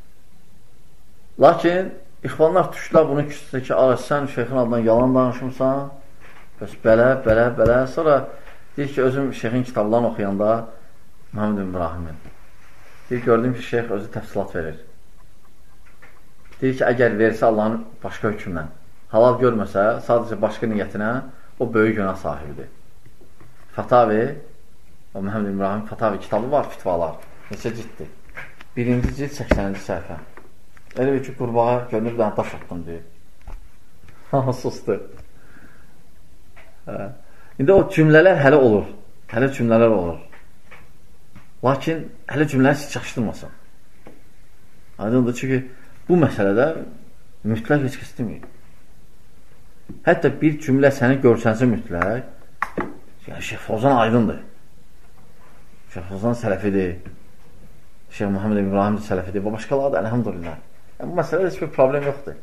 Lakin, ixvanlar düşdülər bunun küsündə ki, sən şeyxin adından yalan danışımsan, bəs belə, belə, belə. Sonra deyir ki, özüm şeyxin kitablarını oxuyanda Məhəmməd İbrahimin. Deyir, gördüm ki, şeyx özü təfsilat verir. Deyir ki, əgər verirsə Allahın başqa hökmlə, halal görməsə, sadəcə başqa niyyətinə o böyük günah sahibidir. Fatavi, o Məhəmməd İbrahim Fatavi kitabı var, fitvalar. Neçə ciddi? Birinci cild səksəninci səhifə. Elə bir ki, qurbağa görünür, bir dənə daş atdım, deyir. Ha, susdu. Hə. İndi o cümlələr hələ olur. Hələ cümlələr olur. Lakin hələ cümlələri siz çaşdırmasın. Aydındır, çünki bu məsələdə mütləq heç kəs deməyir. Hətta bir cümlə səni görsənsə mütləq, yəni Şeyx Fozan aydındır. Şeyx Fozan sələfidir. Şeyx Muhammed İbrahim də sələfidir. Və başqaları da, əlhamdülillah. Yəni, bu məsələdə heç bir problem yoxdur.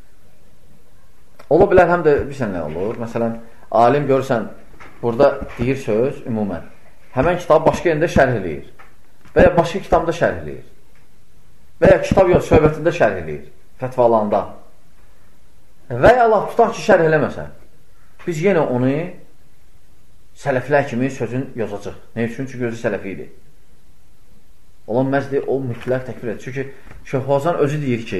Ola bilər, həm də bir sənə olur. Məsələn, alim görürsən, burada deyir söz, ümumən. Həmən kitabı başqa yerində şərh eləyir. Və ya başqa kitabında şərh eləyir. Və ya kitab yox, söhbətində şərh eləyir. Fətvalarında. Və ya Allah tutaq ki, şərh eləməsə. Biz yenə onu sələflər kimi sözün yozacaq. Nə üçün? Çünki özü sələfi idi. Olan məzdi, o mütləq təkfir edir. Çünki Şeyx Fozan özü deyir ki,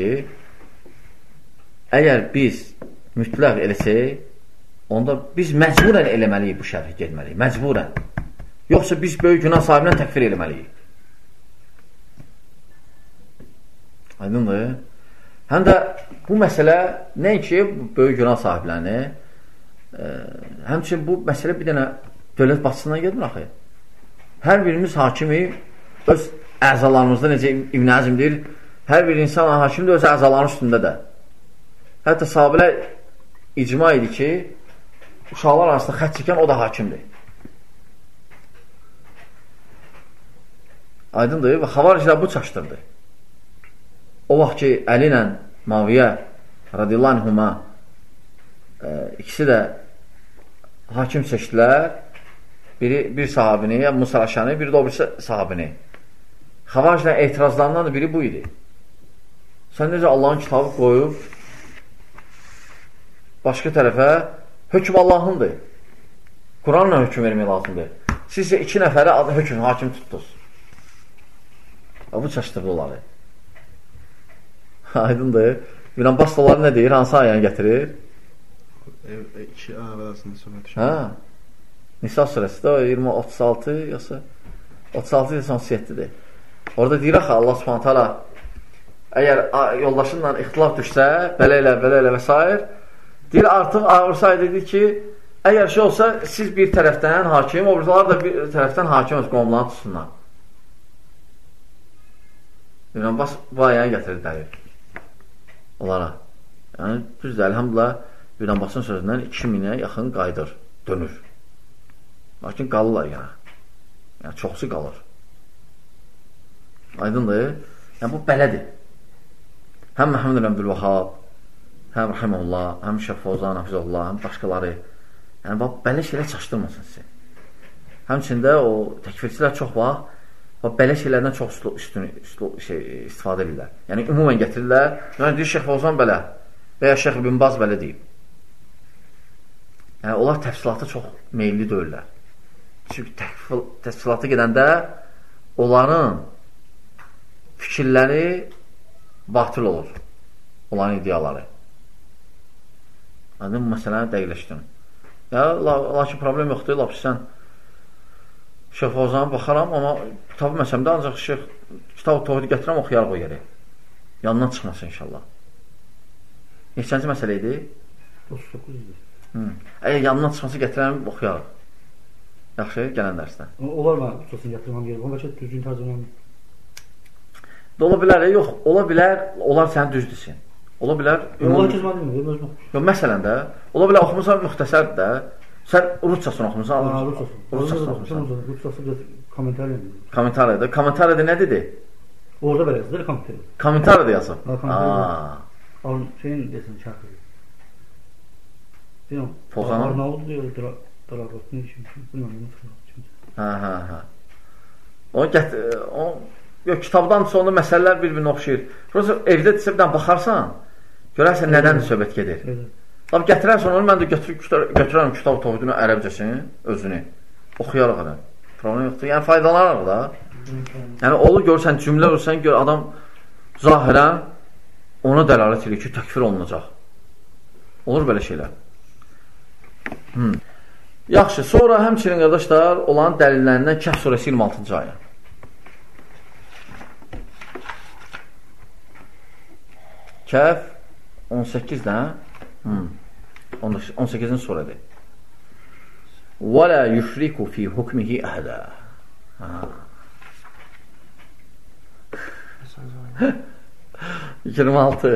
əgər biz mütləq eləsək, onda biz məcburən eləməliyik bu şərhi gelməliyik. Məcburən. Yoxsa biz böyük günah sahibindən təkfir eləməliyik. Aydındır. Həm də bu məsələ nəinki böyük günah sahiblərini, e, həmçin bu məsələ bir dənə dövlət başçısından gelmir axı. Hər birimiz hakimi öz əzalarımızda, necə İbn Əzm deyir, hər bir insan hakimdir öz əzaların üstündə də. Hətta sahabələr icma idi ki, uşaqlar arasında xət çəkən o da hakimdir. Aydındır və xavaricilər bu çaşdırdı. O vaxt ki, Əli ilə Maviyyə radiyallahu anhuma e, ikisi də hakim seçdilər. Biri bir sahabini, ya Musa Aşani, biri də o birisi sahabini. Xavaricilər etirazlarından da biri bu idi. Sən necə Allahın kitabı qoyub başqa tərəfə hökm Allahındır. Quranla hökm vermək lazımdır. Siz isə iki nəfərə adı hökm, hakim tutdunuz. Bu çaşdırdı onları. Aydındır. Bir an bastaları nə deyir? Hansı ayəni gətirir? İki ayələr arasında söhbət düşür. Hə. Nisa surəsi də iyirmi otuz altı yoxsa otuz altı otuz yeddidir. Orada deyir axı Allah Subhanahu taala əgər yoldaşınla ixtilaf düşsə, belə elə, belə elə və s. deyir artıq ağırsaydı dedi ki, əgər şey olsa siz bir tərəfdən hakim, o birilər da bir tərəfdən hakim öz qovumlarını tutsunlar. Yəni, bas, bu ayəni gətirir dəlil onlara. Yəni, düzdür, əlhamdülillah, İbn Abbasın sözündən iki minə yaxın qayıdır, dönür. Lakin qalırlar yəni. Yəni, çoxsu qalır. Aydındır. Yəni, bu belədir. Həm Məhəmməd ibn Abdülvahhab, həm Rahimullah, həm Şeyx Fozan, Hafizullah, həm başqaları. Yəni, bax, belə şeylər çaşdırmasın sizi. Həmçində o təkfirçilər çox vaxt və belə şeylərdən çox üstün, üstün şey, istifadə edirlər. Yəni, ümumən gətirirlər. Yəni, deyir, Şeyx Fozan belə və ya Şeyx Bin Baz belə deyib. Yəni, onlar təfsilata çox meyilli deyirlər. Çünki təfsilata gedəndə onların fikirləri batıl olur. Onların ideyaları. Yəni, bu məsələni dəqiqləşdirin. Ya, lakin problem yoxdur, laf sən Şeyx Fozana baxaram, amma kitabı məsəmdə ancaq Şeyx kitab-ı tohidi gətirəm, oxuyarıq o yeri. Yanından çıxmasın inşallah. Neçənci məsələ idi? otuz doqquz idi. Əgər yanından çıxması gətirəm, oxuyarıq. Yaxşı, gələn dərsdə. Olar mı ustasını gətirməm gedir? Bəlkə düzgün tərcümə. Ola bilər, yox, ola bilər, onlar səni düz desin. Ola bilər. Onlar keçmədi mi? Özüm. Yox, məsələn də, ola bilər oxumusan müxtəsərdir də. Sən rusçasını oxumusan, ha, rusçasını. Rusçasını oxumusan. Rusçası bir kommentariya yazır. Kommentariyada. Kommentariyada nə dedi? Orada belə yazır, kommentar. Kommentariyada yazıb. Ha, kommentar. Al, şeyin desin şərh edir. Bilməm. Pozanın? Arnavud diyor, Dragos ne işin? Bilməm. Hə, hə, hə. O gət o yox, kitabdan sonra məsələlər bir-birinə oxşayır. Prosta evdə desə bir dənə baxarsan, görərsən nədən söhbət gedir. Evet. Lap gətirərsən onu, mən də götürür, götürərəm kitab toxudunu ərəbcəsini, özünü. Oxuyarıq elə. Problem yoxdur. Yəni faydalanarıq da. Yəni olur görsən cümlə olsan, gör adam zahirən ona dəlalət edir ki, təkfir olunacaq. Olur belə şeylər. Hmm. Yaxşı, sonra həmçinin qardaşlar olan dəlillərindən Kəhf surəsi iyirmi altıncı ayə. Kəhf on səkkizdən hmm. on səkkizinci surədir. Və la yüşriku fi hukmihi əhədə. iyirmi altı.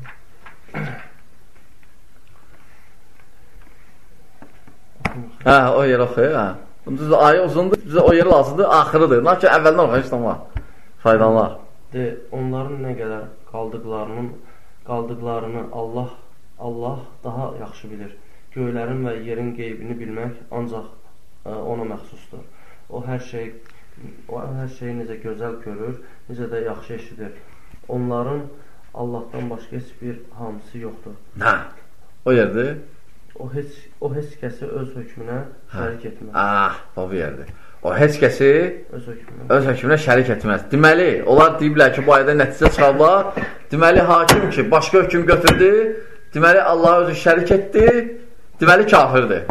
Hə, o yer oxu, hə. Düz ayə uzundur, bizə o yer lazımdır, axırıdır. Lakin əvvəldən oxu, işləmə. Faydalar. De, onların nə qədər qaldıqlarının qaldıqlarını Allah Allah daha yaxşı bilir. Göylərin və yerin qeybini bilmək ancaq ə, ona məxsusdur. O hər şey o hər şeyi necə gözəl görür, necə də yaxşı eşidir. Onların Allahdan başqa heç bir hamısı yoxdur. Hə. O yerdir. O heç o heç kəsi öz hökmünə şərik etməz. Ah, bu yerdir. O heç kəsi öz hökmünə öz hökmünə şərik etməz. Deməli, onlar deyiblər ki, bu ayədə nəticə çıxarlar. Deməli, hakim ki, başqa hökm götürdü. Deməli, Allah özü şərik etdi. Deməli, kafirdir.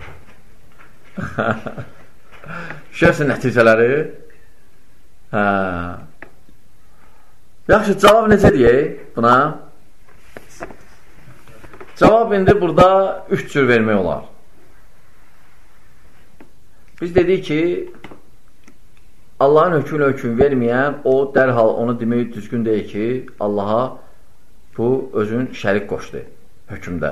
Şəhəsin nəticələri. Hə. Yaxşı, cavab necə deyək buna? Cavab indi burada üç cür vermək olar. Biz dedik ki, Allahın hökmünə hökm verməyən, o dərhal onu demək düzgün deyil ki, Allaha bu özün şərik qoşdu hökmdə.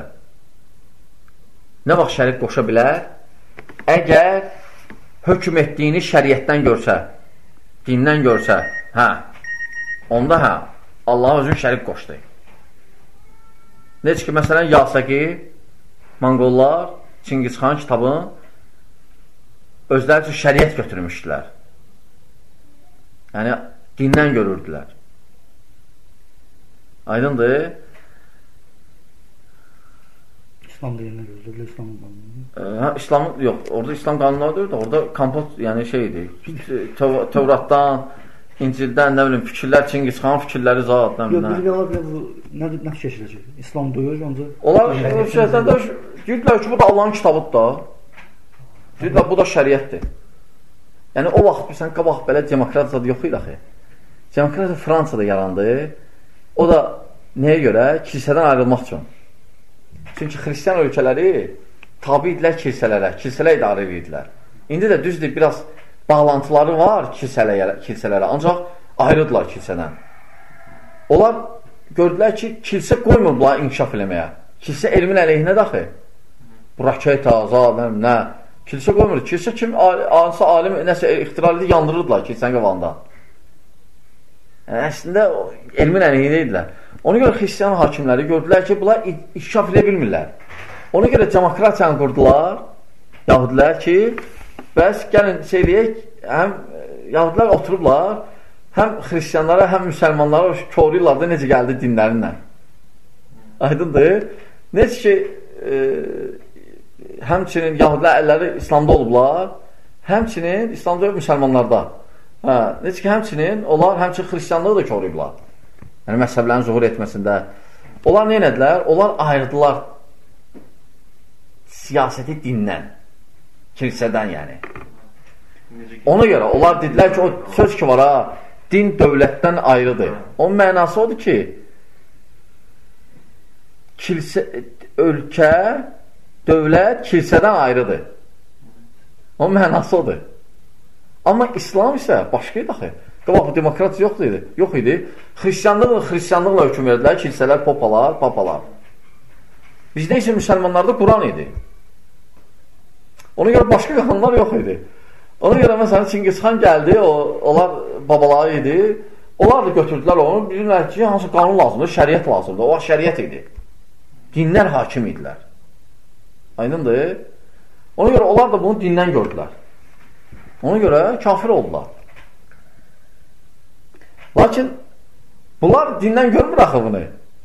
Nə vaxt şərik qoşa bilər? Əgər hökm etdiyini şəriətdən görsə, dindən görsə, hə, onda hə, Allaha özün şərik qoşdu. Necə ki, məsələn, Yasəqi, Monqollar, Çingizxan kitabın özləri üçün şəriət götürmüşdülər. Yəni, dindən görürdülər. Aydındır? İslam dininə görürdülər, İslamın qanunu. Hə, İslam, yox, orada İslam qanunları da orada kompot, yəni şeydir, Tövratdan, İncildən, nə bilim, fikirlər, Çingizxan fikirləri zat, nə bilim. Yox, bir qala bu nə nə keçirəcək? İslam döyür, ancaq onlar şəhətlərdə deyirlər ki, bu da Allahın kitabıdır da. Deyirlər, bu da şəriətdir. Yəni, o vaxt bilsən, qabaq belə demokrat zad yox idi axı. Demokrat Fransada yarandı. O da nəyə görə? Kilsədən ayrılmaq üçün. Çünki xristiyan ölkələri tabi idilər kilsələrə, kilsələ idarə edirlər. İndi də düzdür, biraz bağlantıları var kilsələrə, kilsələrə, ancaq ayrıdırlar kilsədən. Onlar gördülər ki, kilsə qoymur bunları inkişaf eləməyə. Kilsə elmin əleyhinə daxı. Bu raketa, zad, nə, nə. Kilsə qoymur. Kilsə kim, hansı alim nəsə ixtirarlı yandırırdılar kilsənin qabağında. Yəni, əslində elmin əleyhinə idilər. Ona görə xristiyan hakimləri gördülər ki, bunlar inkişaf edə bilmirlər. Ona görə demokratiyanı qurdular, yahudilər ki, bəs gəlin şey deyək, həm yahudilər oturublar, həm xristiyanlara, həm müsəlmanlara koruyurlar da necə gəldi dinlərinlə. Aydındır. Necə ki, e, həmçinin yahudilər əlləri İslamda olublar, həmçinin İslamda yox, müsəlmanlarda. Hə, necə ki, həmçinin onlar həmçinin xristiyanlığı da koruyublar. Yəni, məzhəblərin zuhur etməsində. Onlar nə edədilər? Onlar ayrıdılar siyasəti dindən. Kilsədən yəni. Ona görə onlar dedilər ki, o söz ki var ha, din dövlətdən ayrıdır. Onun mənası odur ki, kilsə, ölkə, dövlət kilsədən ayrıdır. Onun mənası odur. Amma İslam isə başqa idi axı. Qabaq bu demokrat yox idi. Yox idi. Xristianlıqla, xristianlıqla hökm verdilər, kilsələr, popalar, papalar. Bizdə isə müsəlmanlarda Quran idi. Ona görə başqa qanunlar yox idi. Ona görə məsələn Çingizxan gəldi, o, onlar babaları idi. Onlar da götürdülər onu, bilirlər ki, hansı qanun lazımdır, şəriət lazımdır. O şəriət idi. Dinlər hakim idilər. Aydındır. Ona görə onlar da bunu dindən gördülər. Ona görə kafir oldular. Lakin bunlar dindən görmür axı bunu.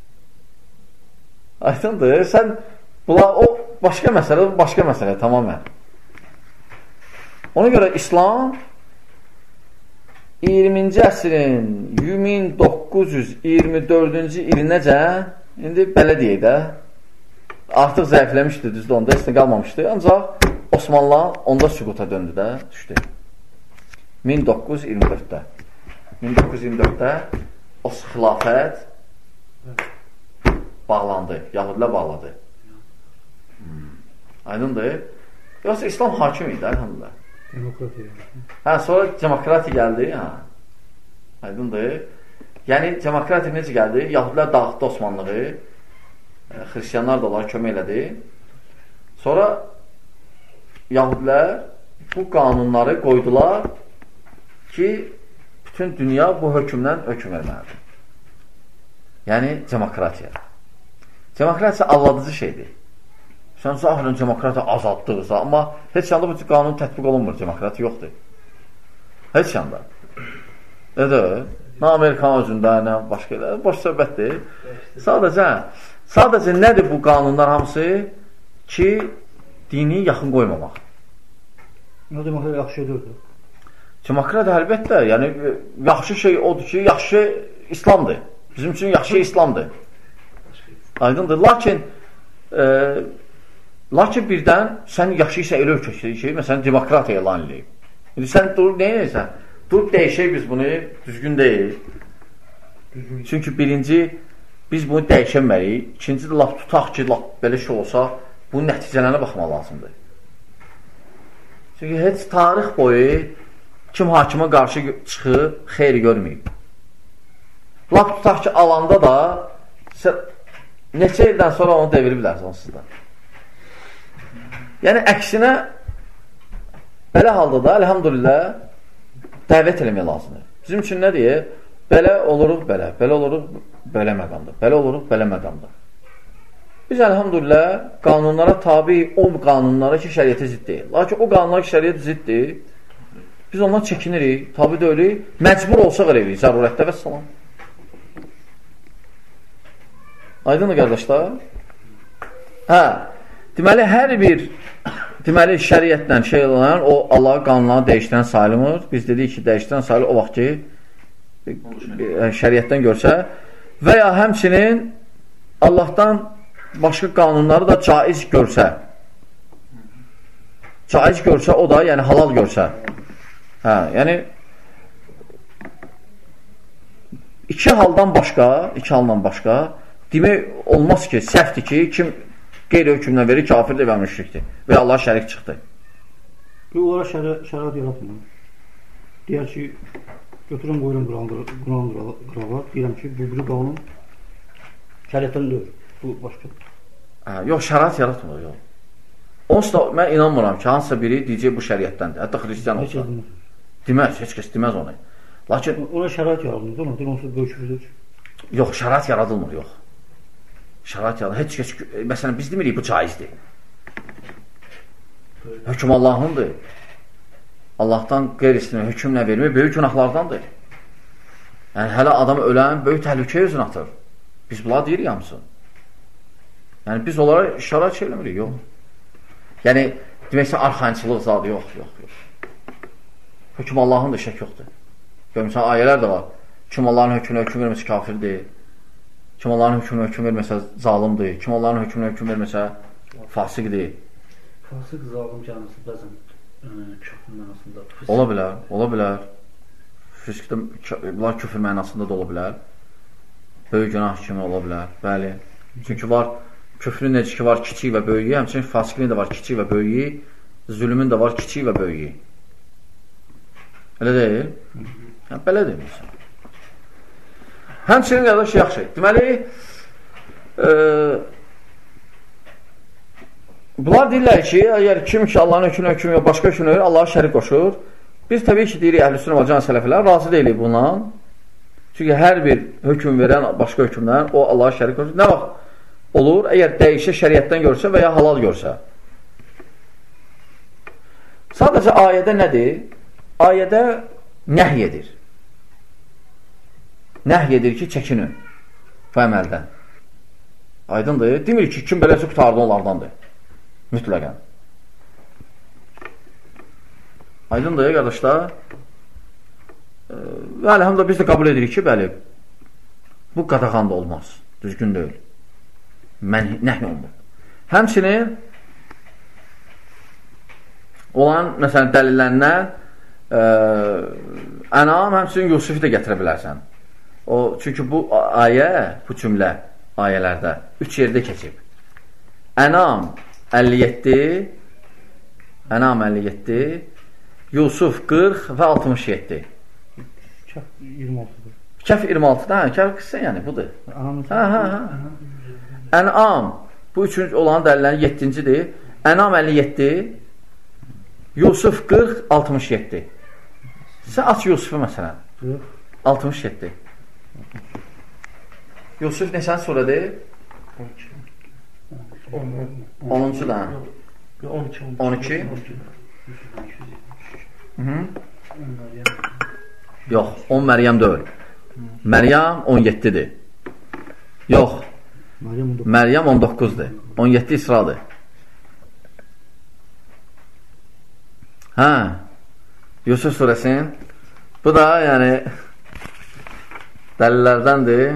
Aydındır. Sən bunlar, o başqa məsələ, başqa məsələ tamamən. Ona görə İslam iyirminci əsrin min doqquz yüz iyirmi dördüncü ilinəcə, indi belə deyək də, artıq zəifləmişdi, düzdür, onda heç nə qalmamışdı. Ancaq Osmanlılar onda süquta döndü də, düşdü. min doqquz yüz iyirmi dörddə. min doqquz yüz iyirmi dörddə o xilafət bağlandı, Yahudilər bağladı. Hmm. Aydındır. Yoxsa İslam hakim idi, əlhamdülillah. Demokratiya. Hə, sonra demokratiya gəldi, hə. Aydındır. Yəni, demokratiya necə gəldi? Yahudilər dağıtdı Osmanlığı, xristiyanlar da onlara kömək elədi. Sonra Yahudilər bu qanunları qoydular ki, bütün dünya bu hökmdən hökm verməlidir. Yəni, demokratiya. Demokratiya alladıcı şeydir. Sən zahirən demokratiya azadlıqsa, amma heç yanda bu qanun tətbiq olunmur, demokratiya yoxdur. Heç yanda. Nədir? Nə Amerikan özündə, nə başqa elə, boş söhbətdir. Sadəcə, sadəcə nədir bu qanunlar hamısı? Ki, dini yaxın qoymamaq. Nə demokratiya yaxşı şey deyildir? Demokratiya əlbəttə, yəni yaxşı şey odur ki, yaxşı şey İslamdır. Bizim üçün yaxşı şey İslamdır. Aydındır. Lakin e, lakin birdən sən yaxşı isə elə ölkəşdir ki, məsələn, demokratiya elan edib. İndi sən durub nə edirsən? Durub dəyişək biz bunu, düzgün deyil. Düzgün. Çünki birinci, biz bunu dəyişənməliyik. İkinci də laf tutaq ki, laf belə şey olsa, bunun nəticələrinə baxmaq lazımdır. Çünki heç tarix boyu kim hakimə qarşı çıxıb, xeyri görməyib. Laf tutaq ki, alanda da neçə ildən sonra onu deviri bilərsən onsuz da. Yəni, əksinə belə halda da, əlhamdülillah, dəvət eləmək lazımdır. Bizim üçün nə deyir? Belə oluruq, belə, belə oluruq, belə məqamdır. Belə oluruq, belə məqamdır. Biz, əlhamdülillah, qanunlara tabi o qanunlara ki, şəriyyətə zidd deyil. Lakin o qanunlara ki, şəriyyət ziddir, biz ondan çəkinirik, tabi deyilik, məcbur olsaq eləyirik, zərurətdə və salam. Aydın mı, qardaşlar? Hə, deməli, hər bir deməli, şəriyyətlə şey olan, o Allah qanunlarını dəyişdirən sayılmır. Biz dedik ki, dəyişdirən sayılır o vaxt ki, şəriyyətdən görsə və ya həmçinin Allahdan başqa qanunları da caiz görsə. Caiz görsə, o da, yəni halal görsə. Hə, yəni iki haldan başqa, iki haldan başqa demək olmaz ki, səhvdir ki, kim qeyri-hökmdən verir, kafirdir və müşrikdir və Allah şərik çıxdı. Bu, onlara şərait yaratmır. Deyər ki, götürəm qoyuram Quran qırava, deyirəm ki, bu biri qanun şəriətdən deyir. Bu, başqa. Hə, yox, şərait yaratmır, yox. Onsuz da mən inanmıram ki, hansısa biri deyəcək bu şəriətdəndir. Hətta xristiyan olsa. Deməz, heç kəs deməz onu. Lakin ona şərait yaradılmır, ona deyir, onsuz böyük küfürdür. Yox, şərait yaradılmır, yox. Şərait yaradılmır. Heç kəs, məsələn, biz demirik, bu caizdir. Hökm Allahındır. Allahdan qeyrisini hökmlə vermək böyük günahlardandır. Yəni, hələ adam ölən böyük təhlükəyə özünü atır. Biz bunlar deyirik hamısın. Yəni, biz onlara şərait şey eləmirik, yox. Yəni, deməksə, arxançılıq zadı, yox, yox, yox. Hökm Allahındır, şək yoxdur. Görmüşsən, ayələr də var. Kim Allahın hökmünə hökm verməsə kafirdir. Kim Allahın hökmünə hökm verməsə zalimdir. Kim Allahın hökmünə hökm verməsə fasiqdir. Fasıq, zalim canlısı bəzən küfür mənasında. Ola bilər, ola bilər. Fiskdə, bunlar küfür mənasında da ola bilər. Böyük günah kimi ola bilər, bəli. Çünki var, küfrün necə ki var kiçik və böyüyü, həmçinin fasiqliyin də var kiçik və böyüyü. zülmün də var kiçik və böyüyü. Elə deyil? Hə, belə deyilsən. Həmçinin qardaş yaxşı. Deməli, e, bunlar deyirlər ki, əgər kim ki Allahın hökmünə hökm yox, başqa hökmünə verir, Allah'a şərik qoşur. Biz təbii ki, deyirik əhl-i-sünnə və cəmaət sələflər razı deyilik bundan. Çünki hər bir hökm verən başqa hökmdən o Allah'a şərik qoşur. Nə vaxt olur? Əgər dəyişə şəriətdən görsə və ya halal görsə. Sadəcə ayədə nədir? Ayədə nəhy edir. Nəhy edir ki, çəkinin bu əməldən. Aydındır. Demir ki, kim beləsi qutardı onlardandır. Mütləqən. Aydındır, qardaşlar. Və əlhamdülillah biz də qəbul edirik ki, bəli, bu qadağan da olmaz. Düzgün deyil. Mən nəhy olunur. Həmçinin olan, məsələn, dəlillərindən Ənam, həmçinin Yusufu da gətirə bilərsən. O, çünki bu ayə, bu cümlə ayələrdə üç yerdə keçib. Ənam əlli yeddi, Ənam əlli yeddi, Yusuf qırx və altmış yeddi. Kəf iyirmi altıdır. Kəf iyirmi altıda, hə, kəf qıssa yəni, budur. Hə, hə, hə. Ənam, bu üçüncü olan dəlillərin yeddincidir. Ənam əlli yeddi, Yusuf qırx, altmış yeddi. Sən aç Yusufu məsələn. altmış yeddi. Yusuf neçən surədir? onuncu da. on iki. Yox, on Məryəm deyil. Məryəm on yeddidir. Yox, Məryəm on doqquzdur. on yeddi İsradır. Hə, Yusuf surəsin. Bu da, yəni, dəlillərdəndir.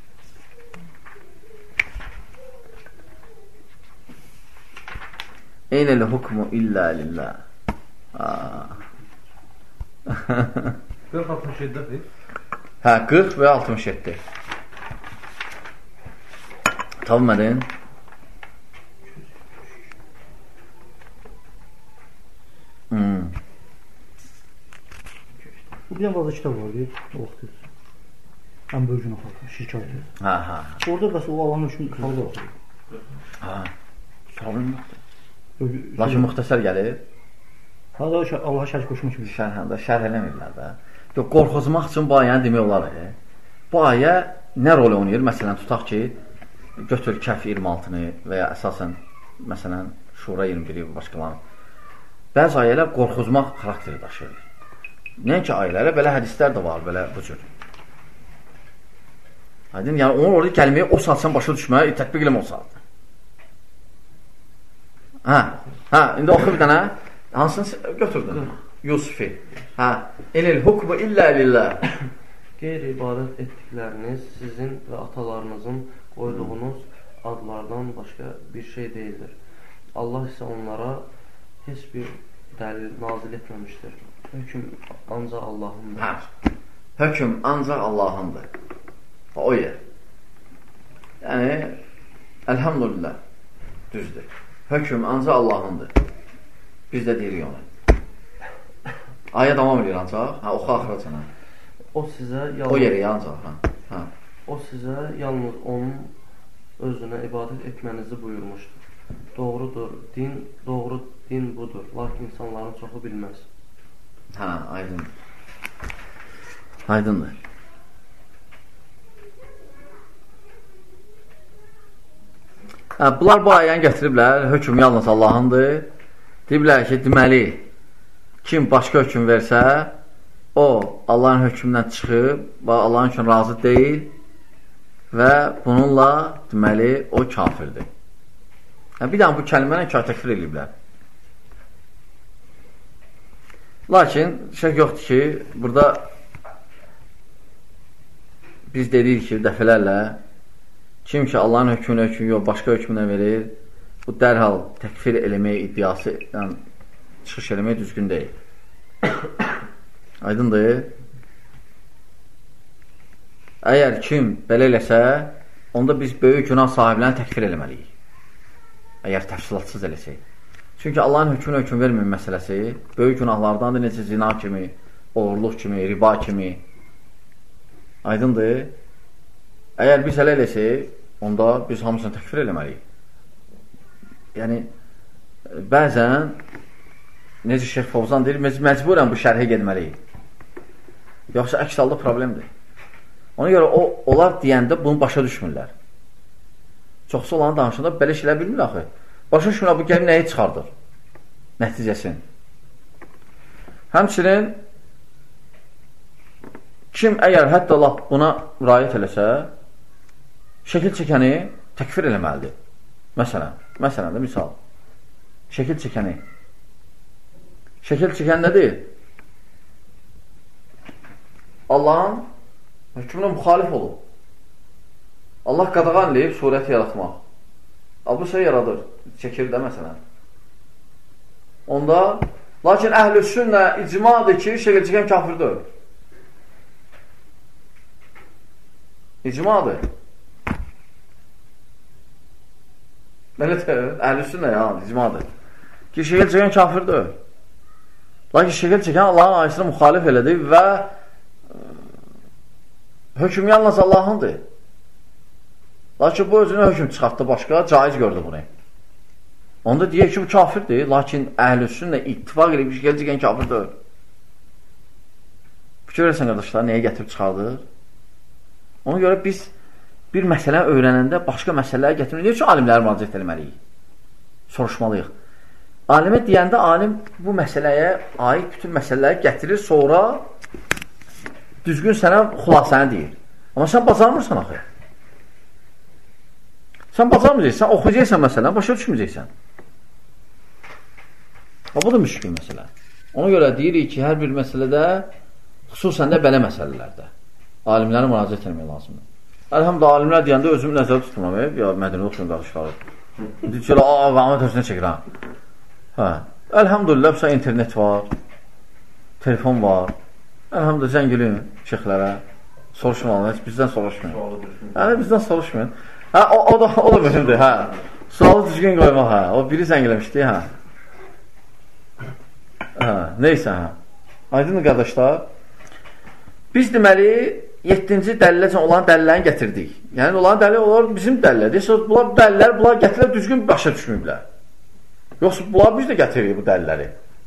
Eynəl hukmu illə lillah. qırx altmış yeddidir. Hə, qırx və altmış yeddi. Tapmadın? Hmm. Bu bir bazı kitab var, deyil, o vaxt deyil. Ən böyücün oxudu, şirkətdir. Hə, hə. Orada bəs o Allahın hökmünü xalqa oxudu. Hə, problem yoxdur. Lakin müxtəsər gəlir. Hə, da Allaha şərik qoşmaq kimi. Şərhəndə, şərh eləmirlər də. Yox, qorxuzmaq üçün bu ayəni demək olar. E. Bu ayə nə rol oynayır? Məsələn, tutaq ki, götür Kəf iyirmi altını və ya əsasən, məsələn, Şura iyirmi biri və başqalarını. Bəzi ayələr qorxuzmaq xarakteri daşıyır. Nəinki ayələrə, belə hədislər də var, belə bu cür. Aydın, yəni onu orada gəlməyə o saat sən başa düşməyə, tətbiq eləmə o saat. Hə, hə, indi oxu bir dənə. Hansını götürdün? Yusufi. Hə, enil hukmu illə lillah. Qeyri-ibadət etdikləriniz sizin və atalarınızın qoyduğunuz adlardan başqa bir şey deyildir. Allah isə onlara heç bir dəlil nazil etməmişdir. Hökm ancaq Allahındır. Hə, hökm ancaq Allahındır. O yer. Yəni, əlhamdülillah, düzdür. Hökm ancaq Allahındır. Biz də deyirik onu. Ayə davam edir ancaq. Hə, oxu axıracana. O sizə yalnız... O yeri ancaq. Hə, hə. O sizə yalnız onun özünə ibadət etmənizi buyurmuşdur. Doğrudur, din, doğru din budur. Lakin insanların çoxu bilməz. Hə, aydındır. Aydındır. Hə, bunlar bu ayəni gətiriblər, hökm yalnız Allahındır. Deyiblər ki, deməli, kim başqa hökm versə, o Allahın hökmündən çıxıb və Allahın üçün razı deyil və bununla, deməli, o kafirdir. Hə, bir dənə bu kəlməni kafir təkfir ediblər. Lakin, şək yoxdur ki, burada biz dedik ki, dəfələrlə kim ki Allahın hökmünə hökmü yox, başqa hökmünə verir, bu dərhal təkfir eləməyə iddiası yəni, çıxış eləməyə düzgün deyil. Aydındır. Əgər kim belə eləsə, onda biz böyük günah sahiblərini təkfir eləməliyik. Əgər təfsilatsız eləsək. Çünki Allahın hökmünə hökm vermir məsələsi böyük günahlardandır, necə zina kimi, oğurluq kimi, riba kimi. Aydındır. Əgər biz elə eləsək, onda biz hamısını təkfir eləməliyik. Yəni, bəzən, necə Şeyx Fovzan deyir, biz məcburən bu şərhə gedməliyik. Yoxsa əks halda problemdir. Ona görə o, onlar deyəndə bunu başa düşmürlər. Çoxsu olanın danışında belə şeylər bilmir axı. Başa düşmürlər, bu gəlib nəyi çıxardır? Nəticəsin. Həmçinin kim əgər hətta Allah buna rayət eləsə, şəkil çəkəni təkfir eləməlidir. Məsələn, məsələn də misal. Şəkil çəkəni. Şəkil çəkən nədir? Allahın hökmünə müxalif olub. Allah qadağan eləyib surəti yaratmaq. Bu şey yaradır. Çəkir də məsələn. Onda, lakin əhl-i sünnə icmadır ki, şəkil çəkən kafirdir. İcmadır. Əhl-i sünnə ya, icmadır. Ki, şəkil çəkən kafirdir. Lakin şəkil çəkən Allahın ayəsini müxalif elədi və hökm yalnız Allahındır. Lakin bu özünə hökm çıxartdı başqa, caiz gördü bunu. Onda deyək ki, bu kafirdir, lakin əhl-i sünnə ittifaq edib şəkil çəkən kafirdir. Fikir verəsən qardaşlar, nəyə gətirib çıxardır? Ona görə biz bir məsələ öyrənəndə başqa məsələləri gətirmək. Niyə üçün alimləri müraciət etməliyik? Soruşmalıyıq. Alimə deyəndə alim bu məsələyə aid bütün məsələləri gətirir, sonra düzgün sənə xülasəni deyir. Amma sən bacarmırsan axı. Sən bacarmayacaqsan, oxuyacaqsan məsələn, başa düşməyəcəksən. Bu da müşkül məsələ. Ona görə deyirik ki, hər bir məsələdə, xüsusən də belə məsələlərdə alimlərə müraciət etmək lazımdır. Əlhamdülillah, alimlər deyəndə özümü nəzərdə tutmuram, ya mədəni oxuyun qarışları. Deyir ki, Ahmet özünə çəkirəm. Hə, əlhamdülillah, bu internet var, telefon var. Əlhamdülillah, zəng gəlin şeyxlərə, soruşmayın, bizdən soruşmayın. Hə, bizdən soruşmayın. Hə, o, o, da, o da mühümdür, hə. Sualı düzgün qoymaq, hə. O biri zəng eləmişdi, hə. Hə, neysə, hə. Aydın qardaşlar, biz deməli, yeddinci dəliləcən olan dəlillərini gətirdik. Yəni, olan dəlil onlar bizim dəlillədir. Bunlar dəlillər, bunlar gətirilər, düzgün başa düşməyiblər. Yoxsa bunlar biz də gətiririk bu dəlilləri.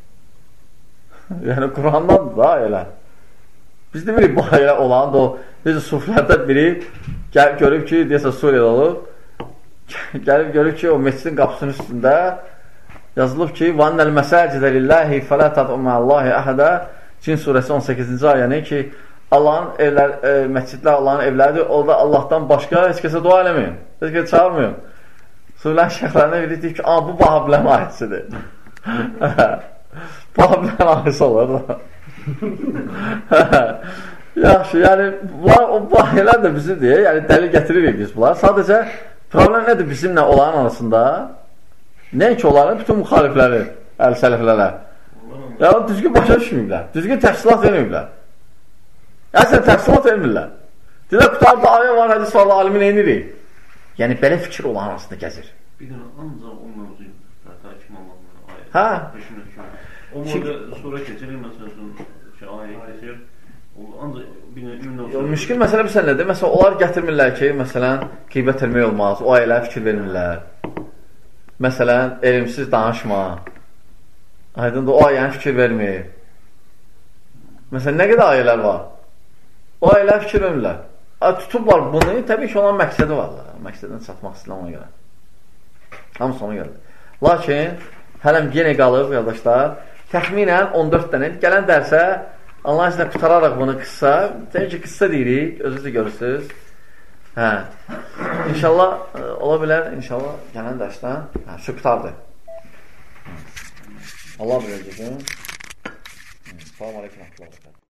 Yəni, Qurandan da elə. Biz demirik, bu elə olan da o, necə suflərdən biri gəlib görüb ki, deyəsə Suriyada olub, gəlib görüb ki, o meçidin qapısının üstündə yazılıb ki, وَاَنَّ الْمَسَاجِدَ لِلّٰهِ فَلَا تَدْعُمَ اللّٰهِ أَحَدَ Cin surəsi on səkkizinci ayəni ki, Allahın evlər, e, məscidlər Allahın evləridir, orada Allahdan başqa heç kəsə dua eləməyin, heç kəsə çağırmayın. Surənin şeyxlərinə bildik ki, bu Vahablərin ayəsidir. Vahablərin ayəsi olur da. Yaxşı, yəni, bunlar, o bu ayələr də bizimdir, yəni dəlil gətiririk biz bunlar. Sadəcə, problem nədir bizimlə olanın arasında? Nəinki onların bütün müxalifləri, əl-sələflərə. Yəni, düzgün başa düşməyiblər, düzgün təfsilat verməyiblər. Əslən, təfsilat vermirlər. Deyirlər, qutarda ayə var, hədis var, alimin eynirik. Yəni, belə fikir olan arasında gəzir. Bir dənə, ancaq o mövzuyum, hətta kim Allah'ın ayə. Hə? O mövzə sonra keçirir, məsələn, ki, ayə keçir, ancaq bir dənə... Müşkül məsələ bir sənədir. Məsələn, onlar gətirmirlər ki, məsələn, qeybət eləmək olmaz, o ayələr fikir vermirlər. Məsələn, elmsiz danışma. Aydındır, o ayəni fikir vermir. Məsələn, nə qədər ayələr var? O ayələr fikir vermirlər. Tutublar bunu, təbii ki, onun məqsədi var. Məqsədini çatmaq istəyirlər ona görə. Hamısı ona görə. Lakin, hələm yenə qalır, qardaşlar, təxminən on dörd dənə. Gələn dərsə, Allah izlə qutararaq bunu qıssa, təbii ki, qıssa deyirik, özünüz də görürsünüz. Hə. İnşallah, ola bilər, inşallah, gələn dərsdən, hə, şu qutardır. Allah biləcək. Salam aleyküm.